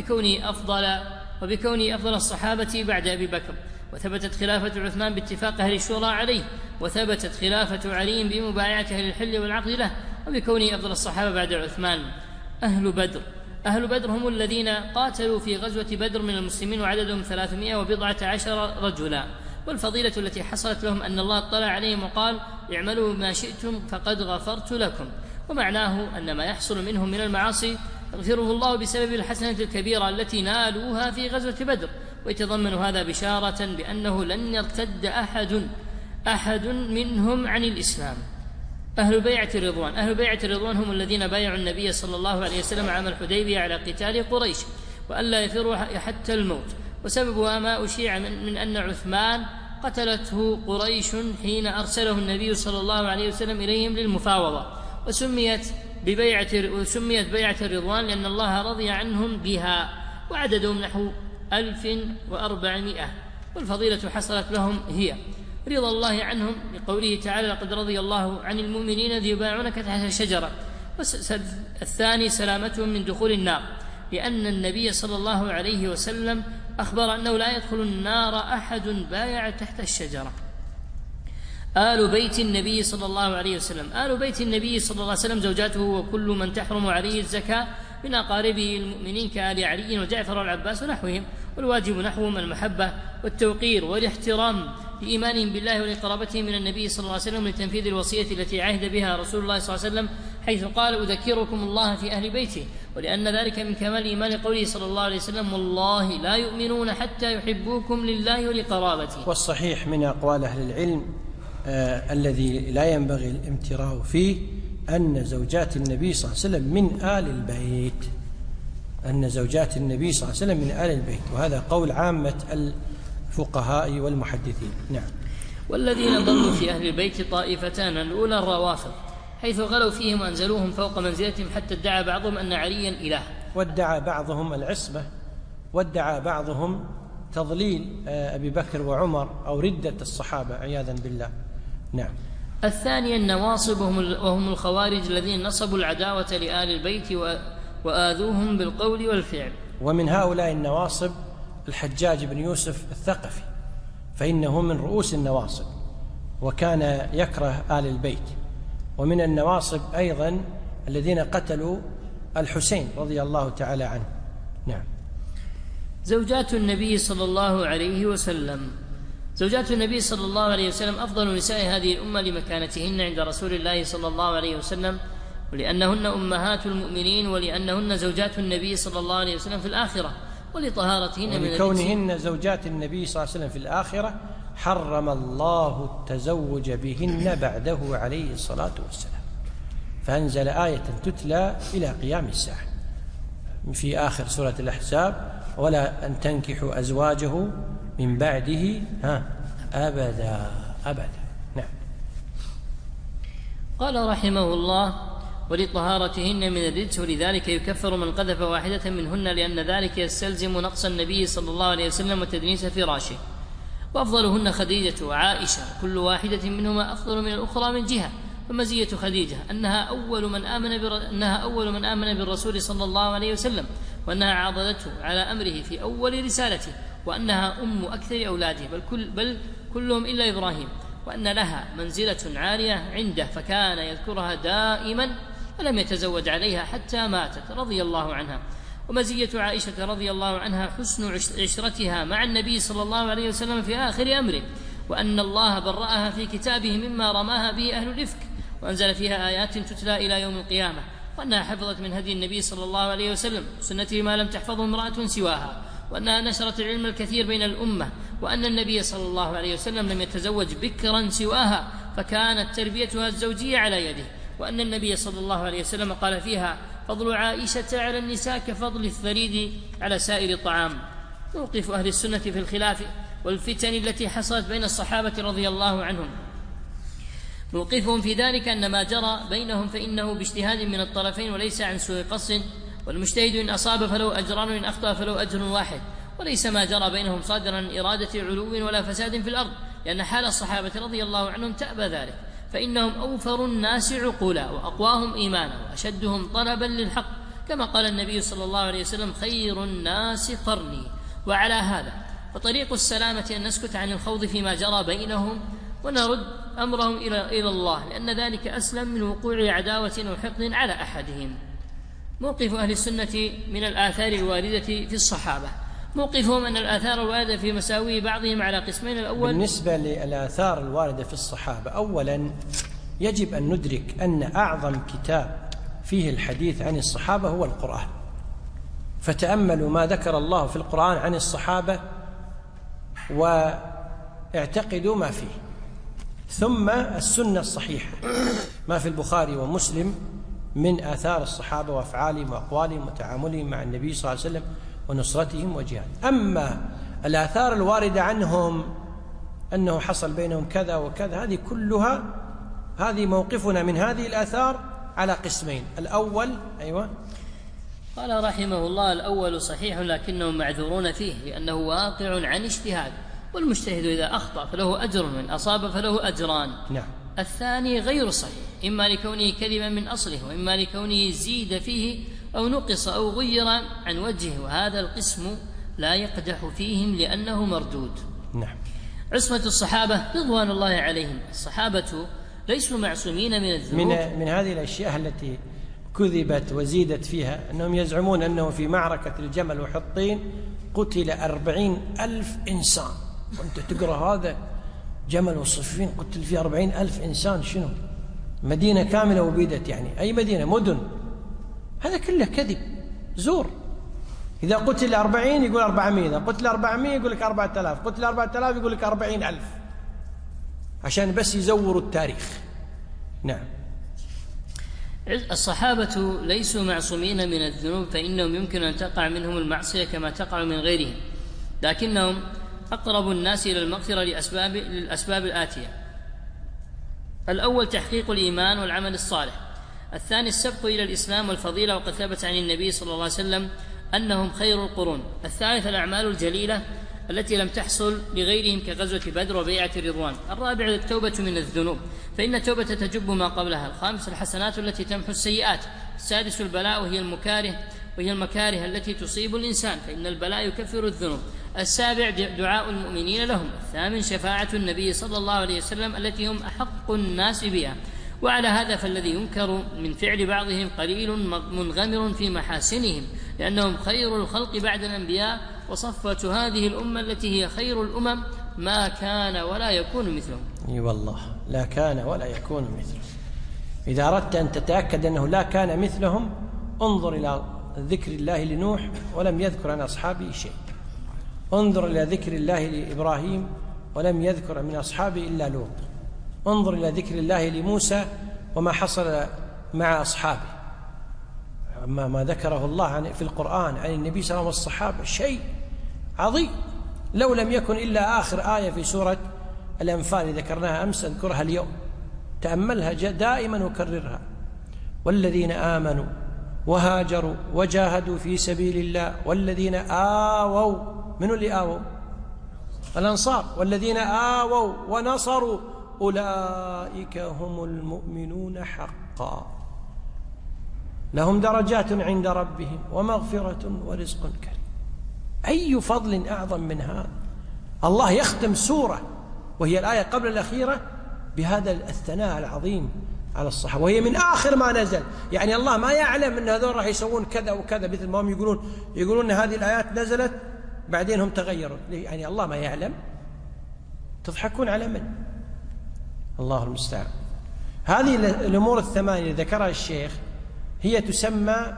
وبكونه أفضل الصحابة بعد أبي بكر. وثبتت خلافة عثمان باتفاق أهل الشورى عليه. وثبتت خلافة علي بمبايعة أهل الحل والعقد له، وبكونه أفضل الصحابة بعد عثمان. أهل بدر هم الذين قاتلوا في غزوة بدر من المسلمين، وعددهم 314 رجلا. والفضيلة التي حصلت لهم أن الله اطلع عليهم وقال: اعملوا ما شئتم فقد غفرت لكم. ومعناه أن ما يحصل منهم من المعاصي يغفره الله بسبب الحسنة الكبيرة التي نالوها في غزوة بدر. ويتضمن هذا بشارة بأنه لن يرتد أحد منهم عن الإسلام. أهل بيعة الرضوان هم الذين بايعوا النبي صلى الله عليه وسلم عام الحديبية على قتال قريش وألا يفروا حتى الموت. وسببها ما أشيع من أن عثمان قتلته قريش حين أرسله النبي صلى الله عليه وسلم إليهم للمفاوضة، وسميت بيعة الرضوان لأن الله رضي عنهم بها، وعددهم نحو 1400. والفضيلة حصلت لهم هي رضا الله عنهم لقوله تعالى: لقد رضي الله عن المؤمنين إذ يبايعونك تحت الشجرة. والثاني سلامتهم من دخول النار، لأن النبي صلى الله عليه وسلم أخبر أنه لا يدخل النار أحد بايع تحت الشجرة. آل بيت النبي صلى الله عليه وسلم زوجاته وكل من تحرم عليه الزكاة من أقاربه المؤمنين كآل علي وجعفر والعباس ونحوهم. والواجب نحوهم المحبة والتوقير والاحترام لإيمانهم بالله ولقرابتهم من النبي صلى الله عليه وسلم، لتنفيذ الوصية التي عهد بها رسول الله صلى الله عليه وسلم، حيث قال: أذكركم الله في أهل بيته. ولأن ذلك من كمال إيمان قوله صلى الله عليه وسلم: والله لا يؤمنون حتى يحبوكم لله ولقرابته. والصحيح من أقوال أهل العلم الذي لا ينبغي الامتراء فيه أن زوجات النبي صلى الله عليه وسلم من آل البيت، من آل البيت، وهذا قول عامة الفقهاء والمحدثين. نعم. والذين ضلوا في أهل البيت طائفتان: الأولى الروافض، حيث غلوا فيهم وأنزلوهم فوق منزلتهم، حتى ادعى بعضهم أن عليا إله، وادعى بعضهم العصمة، وادعى بعضهم تضليل أبي بكر وعمر أو ردة الصحابة عياذا بالله. نعم. الثاني النواصب وهم الخوارج الذين نصبوا العداوة لآل البيت وآذوهم بالقول والفعل. ومن هؤلاء النواصب الحجاج بن يوسف الثقفي، فإنه من رؤوس النواصب وكان يكره آل البيت. ومن النواصب أيضا الذين قتلوا الحسين رضي الله تعالى عنه. نعم. زوجات النبي صلى الله عليه وسلم. زوجات النبي صلى الله عليه وسلم أفضل نساء هذه الأمة لمكانتهن عند رسول الله صلى الله عليه وسلم، ولأنهن أمهات المؤمنين، ولأنهن زوجات النبي صلى الله عليه وسلم في الآخرة، ولطهارتهن من ولكونهن زوجات النبي صلى الله عليه وسلم في الآخرة حرم الله التزوج بهن بعده عليه الصلاة والسلام، فأنزل آية تتلى إلى قيام الساعة في آخر سورة الأحزاب: ولا أن تنكحوا أزواجه من بعده أبدا أبدا. نعم. قال رحمه الله: ولطهارتهن من الرجس، ولذلك يكفر من قذف واحدة منهن، لأن ذلك يستلزم نقص النبي صلى الله عليه وسلم وتدنيس فراشه. وأفضلهن خديجة وعائشة، كل واحدة منهما أفضل من الأخرى من جهة. فمزية خديجة أنها أول من آمن بالرسول صلى الله عليه وسلم، وأنها عاضدته على أمره في أول رسالته، وأنها أم أكثر أولاده بل كلهم إلا إبراهيم، وأن لها منزلة عالية عنده، فكان يذكرها دائما ولم يتزوج عليها حتى ماتت رضي الله عنها. ومزية عائشة رضي الله عنها حسن عشرتها مع النبي صلى الله عليه وسلم في آخر أمره، وأن الله برأها في كتابه مما رماها به أهل الإفك، وأنزل فيها آيات تتلى إلى يوم القيامة، وأنها حفظت من هدي النبي صلى الله عليه وسلم سنته ما لم تحفظه امرأة سواها، وأنها نشرت العلم الكثير بين الأمة، وأن النبي صلى الله عليه وسلم لم يتزوج بكرا سواها، فكانت تربيتها الزوجية على يده، وأن النبي صلى الله عليه وسلم قال فيها: فضل عائشة على النساء كفضل الثريد على سائر الطعام. موقف أهل السنة في الخلاف والفتن التي حصلت بين الصحابة رضي الله عنهم: موقفهم في ذلك أن ما جرى بينهم فإنه باجتهاد من الطرفين وليس عن سوء قصد، والمجتهد إن أصاب فله أجران وإن أخطأ فله أجر واحد، وليس ما جرى بينهم صادرا عن إرادة علو ولا فساد في الأرض، لأن حال الصحابة رضي الله عنهم تأبى ذلك، فإنهم أوفر الناس عقولا وأقواهم إيمانا وأشدهم طلبا للحق، كما قال النبي صلى الله عليه وسلم: خير الناس قرني. وعلى هذا فطريق السلامة أن نسكت عن الخوض فيما جرى بينهم ونرد أمرهم إلى الله، لأن ذلك أسلم من وقوع عداوة وحقد على أحدهم. موقف أهل السنة من الآثار الواردة في الصحابة: موقفهم أن الآثار الواردة في مساوي بعضهم على قسمين. الأول: بالنسبة للآثار الواردة في الصحابة، أولا يجب أن ندرك أن أعظم كتاب فيه الحديث عن الصحابة هو القرآن، فتأملوا ما ذكر الله في القرآن عن الصحابة واعتقدوا ما فيه، ثم السنة الصحيحة ما في البخاري ومسلم من آثار الصحابة وأفعالهم وأقوالهم وتعاملهم مع النبي صلى الله عليه وسلم ونصرتهم وجهاد. أما الآثار الواردة عنهم أنه حصل بينهم كذا وكذا، هذه كلها هذه موقفنا من هذه الآثار على قسمين. الأول قال رحمه الله: الأول صحيح لكنهم معذورون فيه لأنه واقع عن اجتهاد، والمجتهد إذا أخطأ فله أجر وإن أصاب فله أجران. نعم. الثاني غير صحيح، إما لكونه كذبا من أصله، وإما لكونه زيد فيه أو نقص أو غير عن وجهه، وهذا القسم لا يقدح فيهم لأنه مردود. نعم. عصمة الصحابة رضوان الله عليهم: الصحابة ليسوا معصومين من الذنوب. من هذه الأشياء التي كذبت وزيدت فيها أنهم يزعمون أنه في معركة الجمل وحطين قتل 40,000 إنسان، وأنت تقرأ هذا جمل وصفين قتل فيه 40,000 إنسان، شنو؟ مدينة كاملة وبيدت، يعني أي مدينة، مدن، هذا كله كذب زور. إذا قتل 40 يقول 400، إذا قتل 400 يقول لك 4,000، قتل 4,000 يقول لك 40,000، عشان بس يزوروا التاريخ. نعم. الصحابة ليسوا معصومين من الذنوب، فإنهم يمكن أن تقع منهم المعصية كما تقع من غيرهم، لكنهم أقرب الناس إلى المغفرة للأسباب الآتية: الأول تحقيق الإيمان والعمل الصالح، الثاني السبق إلى الإسلام والفضيلة، وقد ثبت عن النبي صلى الله عليه وسلم أنهم خير القرون، الثالث الأعمال الجليلة التي لم تحصل لغيرهم كغزوة بدر وبيعة الرضوان. الرابع التوبة من الذنوب، فإن التوبة تجب ما قبلها. الخامس الحسنات التي تمحو السيئات. السادس البلاء وهي المكاره التي تصيب الإنسان، فإن البلاء يكفر الذنوب. السابع دعاء المؤمنين لهم. الثامن شفاعة النبي صلى الله عليه وسلم التي هم أحق الناس بها. وعلى هذا فالذي ينكر من فعل بعضهم قليل منغمر في محاسنهم، لأنهم خير الخلق بعد الأنبياء، وصفوة هذه الأمة التي هي خير الأمم ما كان ولا يكون مثلهم. اي والله لا كان ولا يكون مثلهم. إذا أردت أن تتأكد أنه لا كان مثلهم انظر إلى ذكر الله لنوح ولم يذكر عن أصحابه شيء، انظر إلى ذكر الله لإبراهيم ولم يذكر من أصحابه إلا لوط، انظر إلى ذكر الله لموسى وما حصل مع أصحابه. أما ما ذكره الله في القرآن عن النبي صلى الله عليه وسلم والصحابة شيء عظيم، لو لم يكن إلا آخر آية في سورة الأنفال ذكرناها أمس أذكرها اليوم، تأملها دائما وكررها: والذين آمنوا وهاجروا وجاهدوا في سبيل الله والذين آووا. من اللي آووا؟ الأنصار. والذين آووا ونصروا أولئك هم المؤمنون حقا لهم درجات عند ربهم ومغفرة ورزق كريم. أي فضل أعظم من هذا؟ الله يختم سورة وهي الآية قبل الأخيرة بهذا الثناء العظيم على الصحابة، وهي من آخر ما نزل. يعني الله ما يعلم أن هذول راح يسوون كذا وكذا، مثل ما هم يقولون أن هذه الآيات نزلت بعدين هم تغيروا. يعني الله ما يعلم؟ تضحكون على من؟ الله المستعان. هذه الأمور الثمانية اللي ذكرها الشيخ هي تسمى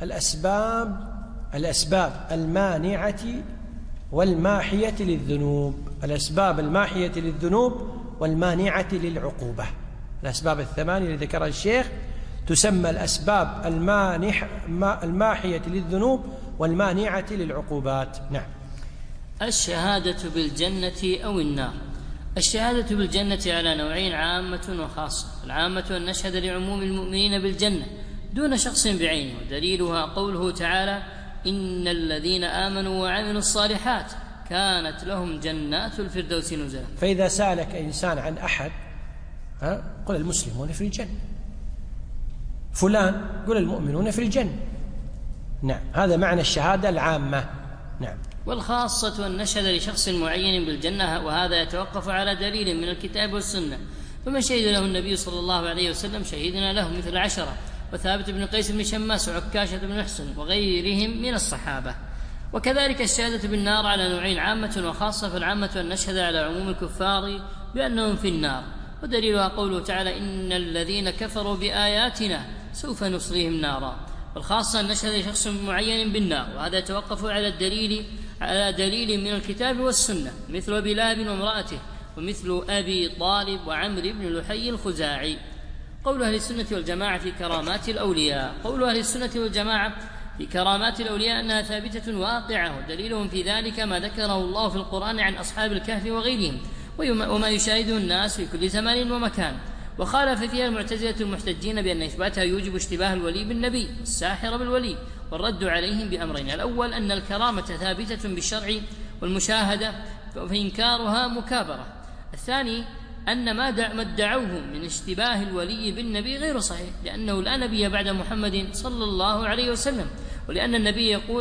الأسباب المانعة والماحية للذنوب. الأسباب الماحية للذنوب والمانعة للعقوبة. الأسباب الثمانية اللي ذكرها الشيخ تسمى الأسباب الماحية للذنوب والمانعة للعقوبات. نعم. الشهادة بالجنة أو النار. الشهادة بالجنة على نوعين: عامة وخاصة. العامة أن نشهد لعموم المؤمنين بالجنة دون شخص بعينه، ودليلها قوله تعالى: إن الذين آمنوا وعملوا الصالحات كانت لهم جنات الفردوس نزلا. فإذا سألك إنسان عن أحد قل المسلمون في الجنة، فلان قل المؤمنون في الجنة. نعم، هذا معنى الشهادة العامة. نعم. والخاصة أن نشهد لشخص معين بالجنة، وهذا يتوقف على دليل من الكتاب والسنة، فمن شهد له النبي صلى الله عليه وسلم شهدنا له، مثل 10 وثابت بن قيس بن شماس وعكاشة بن محسن وغيرهم من الصحابة. وكذلك الشهادة بالنار على نوعين: عامة وخاصة. فالعامة أن نشهد على عموم الكفار بأنهم في النار، ودليلها قوله تعالى: إن الذين كفروا بآياتنا سوف نصليهم نارا. والخاصة أن نشهد لشخص معين بالنار، وهذا يتوقف على دليل من الكتاب والسنة، مثل بلال وامرأته، ومثل أبي طالب وعمرو بن لحي الخزاعي. قول أهل السنة والجماعة في كرامات الأولياء. قول أهل السنة والجماعة في كرامات الأولياء أنها ثابتة واقعة، ودليلهم في ذلك ما ذكره الله في القرآن عن أصحاب الكهف وغيرهم، وما يشاهده الناس في كل زمان ومكان. وخالف فيها المعتزلة المحتجين بأن إثباتها يوجب اشتباه الولي بالنبي، الساحر بالولي، والرد عليهم بأمرين: الأول أن الكرامة ثابتة بالشرع والمشاهدة، فإنكارها مكابرة. الثاني أن ما ادعوه من اشتباه الولي بالنبي غير صحيح، لأنه لا نبي بعد محمد صلى الله عليه وسلم، ولأن النبي يقول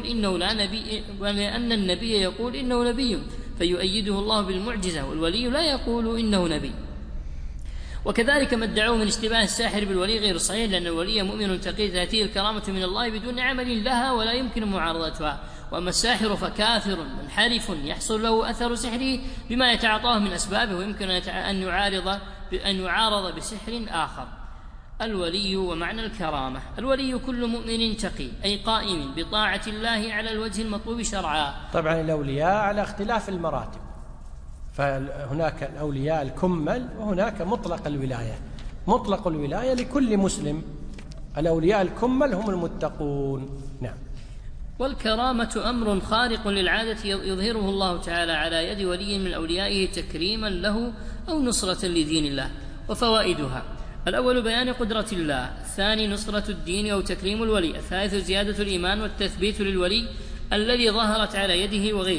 إنه نبي فيؤيده الله بالمعجزة، والولي لا يقول إنه نبي. وكذلك ما ادعوه من اشتباه الساحر بالولي غير صحيح، لأن الولي مؤمن تقي تأتيه الكرامة من الله بدون عمل لها ولا يمكن معارضتها. وأما الساحر فكافر منحرف يحصل له أثر سحره بما يتعاطاه من أسبابه، ويمكن أن يعارض بسحر آخر. الولي ومعنى الكرامة: الولي كل مؤمن تقي، أي قائم بطاعة الله على الوجه المطلوب شرعا. طبعا الأولياء على اختلاف المراتب، فهناك الأولياء الكمل وهناك مطلق الولاية. مطلق الولاية لكل مسلم، الأولياء الكمل هم المتقون. نعم. والكرامة أمر خارق للعادة يظهره الله تعالى على يد ولي من أوليائه تكريما له أو نصرة لدين الله. وفوائدها: الأول بيان قدرة الله، الثاني نصرة الدين أو تكريم الولي، الثالث زيادة الإيمان والتثبيت للولي الذي ظهرت على يده وغيره.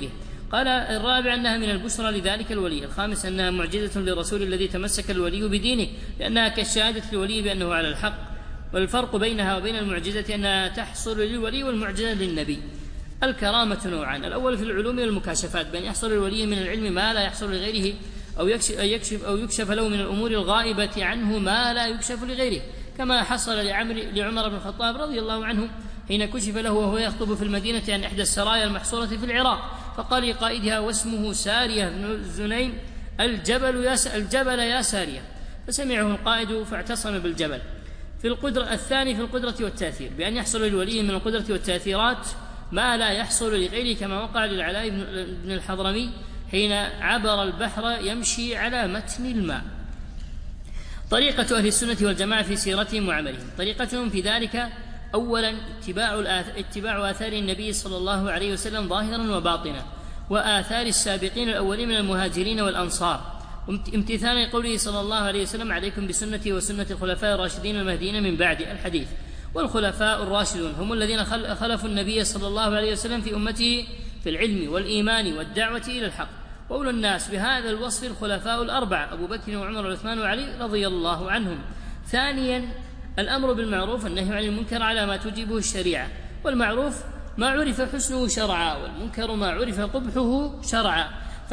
قال الرابع أنها من البشرى لذلك الولي. الخامس أنها معجزة للرسول الذي تمسك الولي بدينه، لأنها كالشهادة للولي بأنه على الحق. والفرق بينها وبين المعجزة أنها تحصل للولي والمعجزة للنبي. الكرامة نوعان: الأول في العلوم والمكاشفات، بأن يحصل للولي من العلم ما لا يحصل لغيره، أو يكشف له من الأمور الغائبة عنه ما لا يكشف لغيره، كما حصل لعمر بن الخطاب رضي الله عنه حين كشف له وهو يخطب في المدينة عن إحدى السرايا المحصورة في العراق، فقال لقائدها واسمه سارية بن الزنيم: الجبل يا سارية، فسمعه القائد فاعتصم بالجبل. في القدرة الثاني في القدرة والتأثير، بأن يحصل للولي من القدرة والتأثيرات ما لا يحصل لغيره، كما وقع للعلاء بن الحضرمي حين عبر البحر يمشي على متن الماء. طريقة أهل السنة والجماعة في سيرتهم وعملهم: طريقتهم في ذلك: أولا اتباع آثار النبي صلى الله عليه وسلم ظاهرا وباطنا، وآثار السابقين الأولين من المهاجرين والأنصار، امتثالا قوله صلى الله عليه وسلم: عليكم بسنتي وسنة الخلفاء الراشدين المهديين من بعد. الحديث. والخلفاء الراشدون هم الذين خلفوا النبي صلى الله عليه وسلم في أمته في العلم والإيمان والدعوة إلى الحق. وأولى الناس بهذا الوصف الخلفاء الأربعة: أبو بكر وعمر وعثمان وعلي رضي الله عنهم. ثانيا الأمر بالمعروف والنهي عن المنكر على ما توجبه الشريعة. والمعروف ما عرف حسنه شرعا، والمنكر ما عرف قبحه شرعا،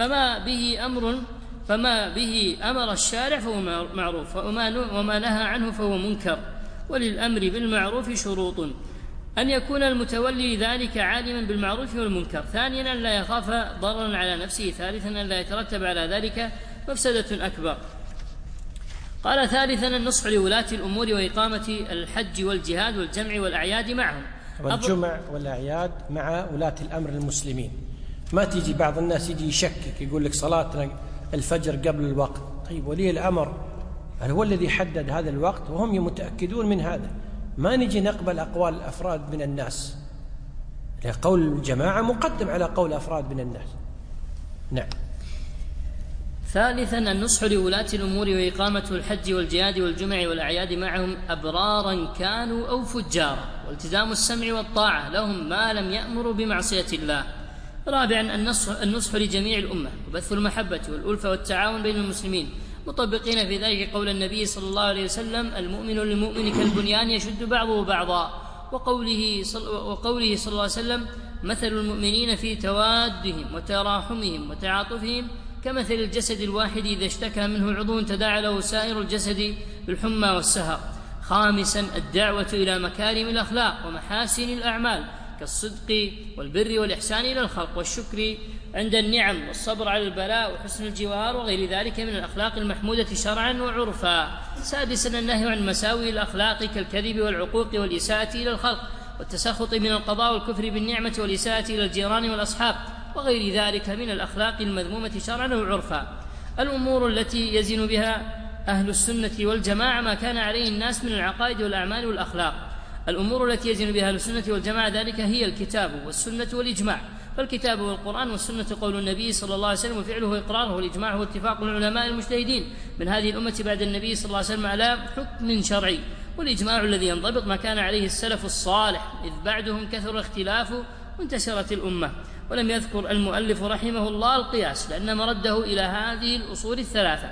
فما به أمر الشارع فهو معروف، وما نهى عنه فهو منكر. وللأمر بالمعروف شروط: أن يكون المتولي ذلك عالما بالمعروف والمنكر. ثانيا أن لا يخاف ضررا على نفسه. ثالثا أن لا يترتب على ذلك مفسدة أكبر. قال ثالثا النصح لولاة الأمور وإقامة الحج والجهاد والجمع والأعياد معهم. والجمع والأعياد مع ولاة الأمر المسلمين. ما تيجي بعض الناس يجي يشكك يقول لك صلاتنا الفجر قبل الوقت. طيب ولي الأمر هو الذي حدد هذا الوقت وهم متأكدون من هذا. ما نجي نقبل أقوال الأفراد من الناس، قول الجماعة مقدم على قول أفراد من الناس. نعم. ثالثا النصح لولاة الأمور وإقامة الحج والجهاد والجمع والأعياد معهم أبرارا كانوا أو فجارا، والتزام السمع والطاعة لهم ما لم يأمروا بمعصية الله. رابعا النصح لجميع الأمة وبث المحبة والألفة والتعاون بين المسلمين، مطبقين في ذلك قول النبي صلى الله عليه وسلم: المؤمن للمؤمن كالبنيان يشد بعضه بعضا، وقوله صلى الله عليه وسلم: مثل المؤمنين في توادهم وتراحمهم وتعاطفهم كمثل الجسد الواحد إذا اشتكى منه عضو تداعى له سائر الجسد بالحمى والسهر. خامسا الدعوة إلى مكارم الأخلاق ومحاسن الأعمال كالصدق والبر والإحسان إلى الخلق والشكر عند النعم والصبر على البلاء وحسن الجوار وغير ذلك من الأخلاق المحمودة شرعا وعرفا. سادسا النهي عن مساوئ الأخلاق كالكذب والعقوق والإساءة إلى الخلق والتسخط من القضاء والكفر بالنعمة والإساءة إلى الجيران والأصحاب وغير ذلك من الأخلاق المذمومة شرعا وعرفا. الأمور التي يزن بها أهل السنة والجماعة ما كان عليه الناس من العقائد والأعمال والأخلاق. الأمور التي يزن بها أهل السنة والجماعة ذلك هي الكتاب والسنة والإجماع. فالكتاب والقرآن والسنة قول النبي صلى الله عليه وسلم وفعله إقراره، والإجماع هو اتفاق العلماء المجتهدين من هذه الأمة بعد النبي صلى الله عليه وسلم على حكم شرعي. والإجماع الذي ينضبط ما كان عليه السلف الصالح، إذ بعدهم كثر الاختلاف وانتشرت الأمة. ولم يذكر المؤلف رحمه الله القياس لأن مرده إلى هذه الأصول الثلاثة: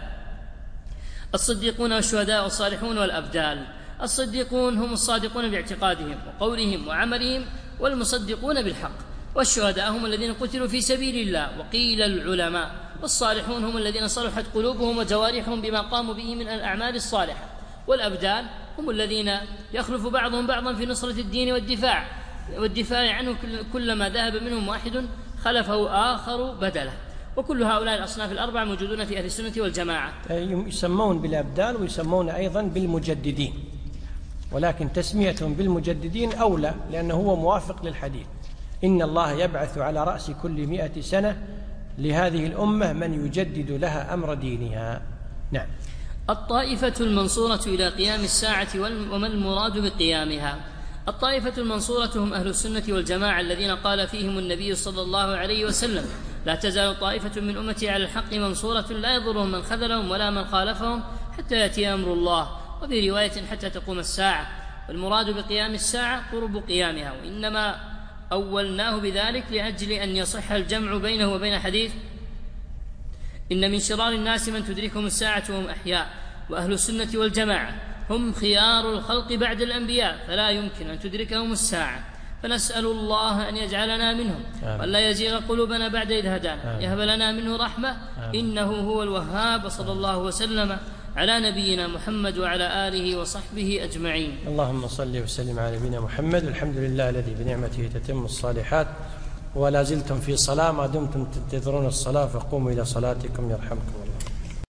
الصديقون والشهداء والصالحون والأبدال. الصديقون هم الصادقون باعتقادهم وقولهم وعملهم والمصدقون بالحق، والشهداء هم الذين قتلوا في سبيل الله. وقيل العلماء. والصالحون هم الذين صلحت قلوبهم وجوارحهم بما قاموا به من الأعمال الصالحة. والأبدال هم الذين يخلف بعضهم بعضا في نصرة الدين والدفاع عنه، كلما ذهب منهم واحد خلفه آخر بدله. وكل هؤلاء الأصناف الأربعة موجودون في أهل السنة والجماعة. يسمون بالأبدال ويسمون أيضا بالمجددين، ولكن تسميتهم بالمجددين أولى لأنه هو موافق للحديث: إن الله يبعث على رأس كل 100 سنة لهذه الأمة من يجدد لها أمر دينها. نعم. الطائفة المنصورة إلى قيام الساعة وما المراد بقيامها. الطائفة المنصورة هم أهل السنة والجماعة الذين قال فيهم النبي صلى الله عليه وسلم: لا تزال طائفة من أمتي على الحق منصورة لا يضرهم من خذلهم ولا من خالفهم حتى يأتي أمر الله. وفي رواية: حتى تقوم الساعة. والمراد بقيام الساعة قرب قيامها، أولناه بذلك لأجل أن يصح الجمع بينه وبين حديث إن من شرار الناس من تدركهم الساعة وهم أحياء، وأهل السنة والجماعة هم خيار الخلق بعد الأنبياء، فلا يمكن أن تدركهم الساعة، فنسأل الله أن يجعلنا منهم وأن لا يزيغ قلوبنا بعد إذ هدانا، يهب لنا منه رحمة إنه هو الوهاب. صلى الله وسلم على نبينا محمد وعلى آله وصحبه أجمعين. اللهم صل وسلم على نبينا محمد. الحمد لله الذي بنعمته تتم الصالحات، ولا زلتم في صلاة ما دمتم تنتظرون الصلاة، فقوموا إلى صلاتكم يرحمكم الله.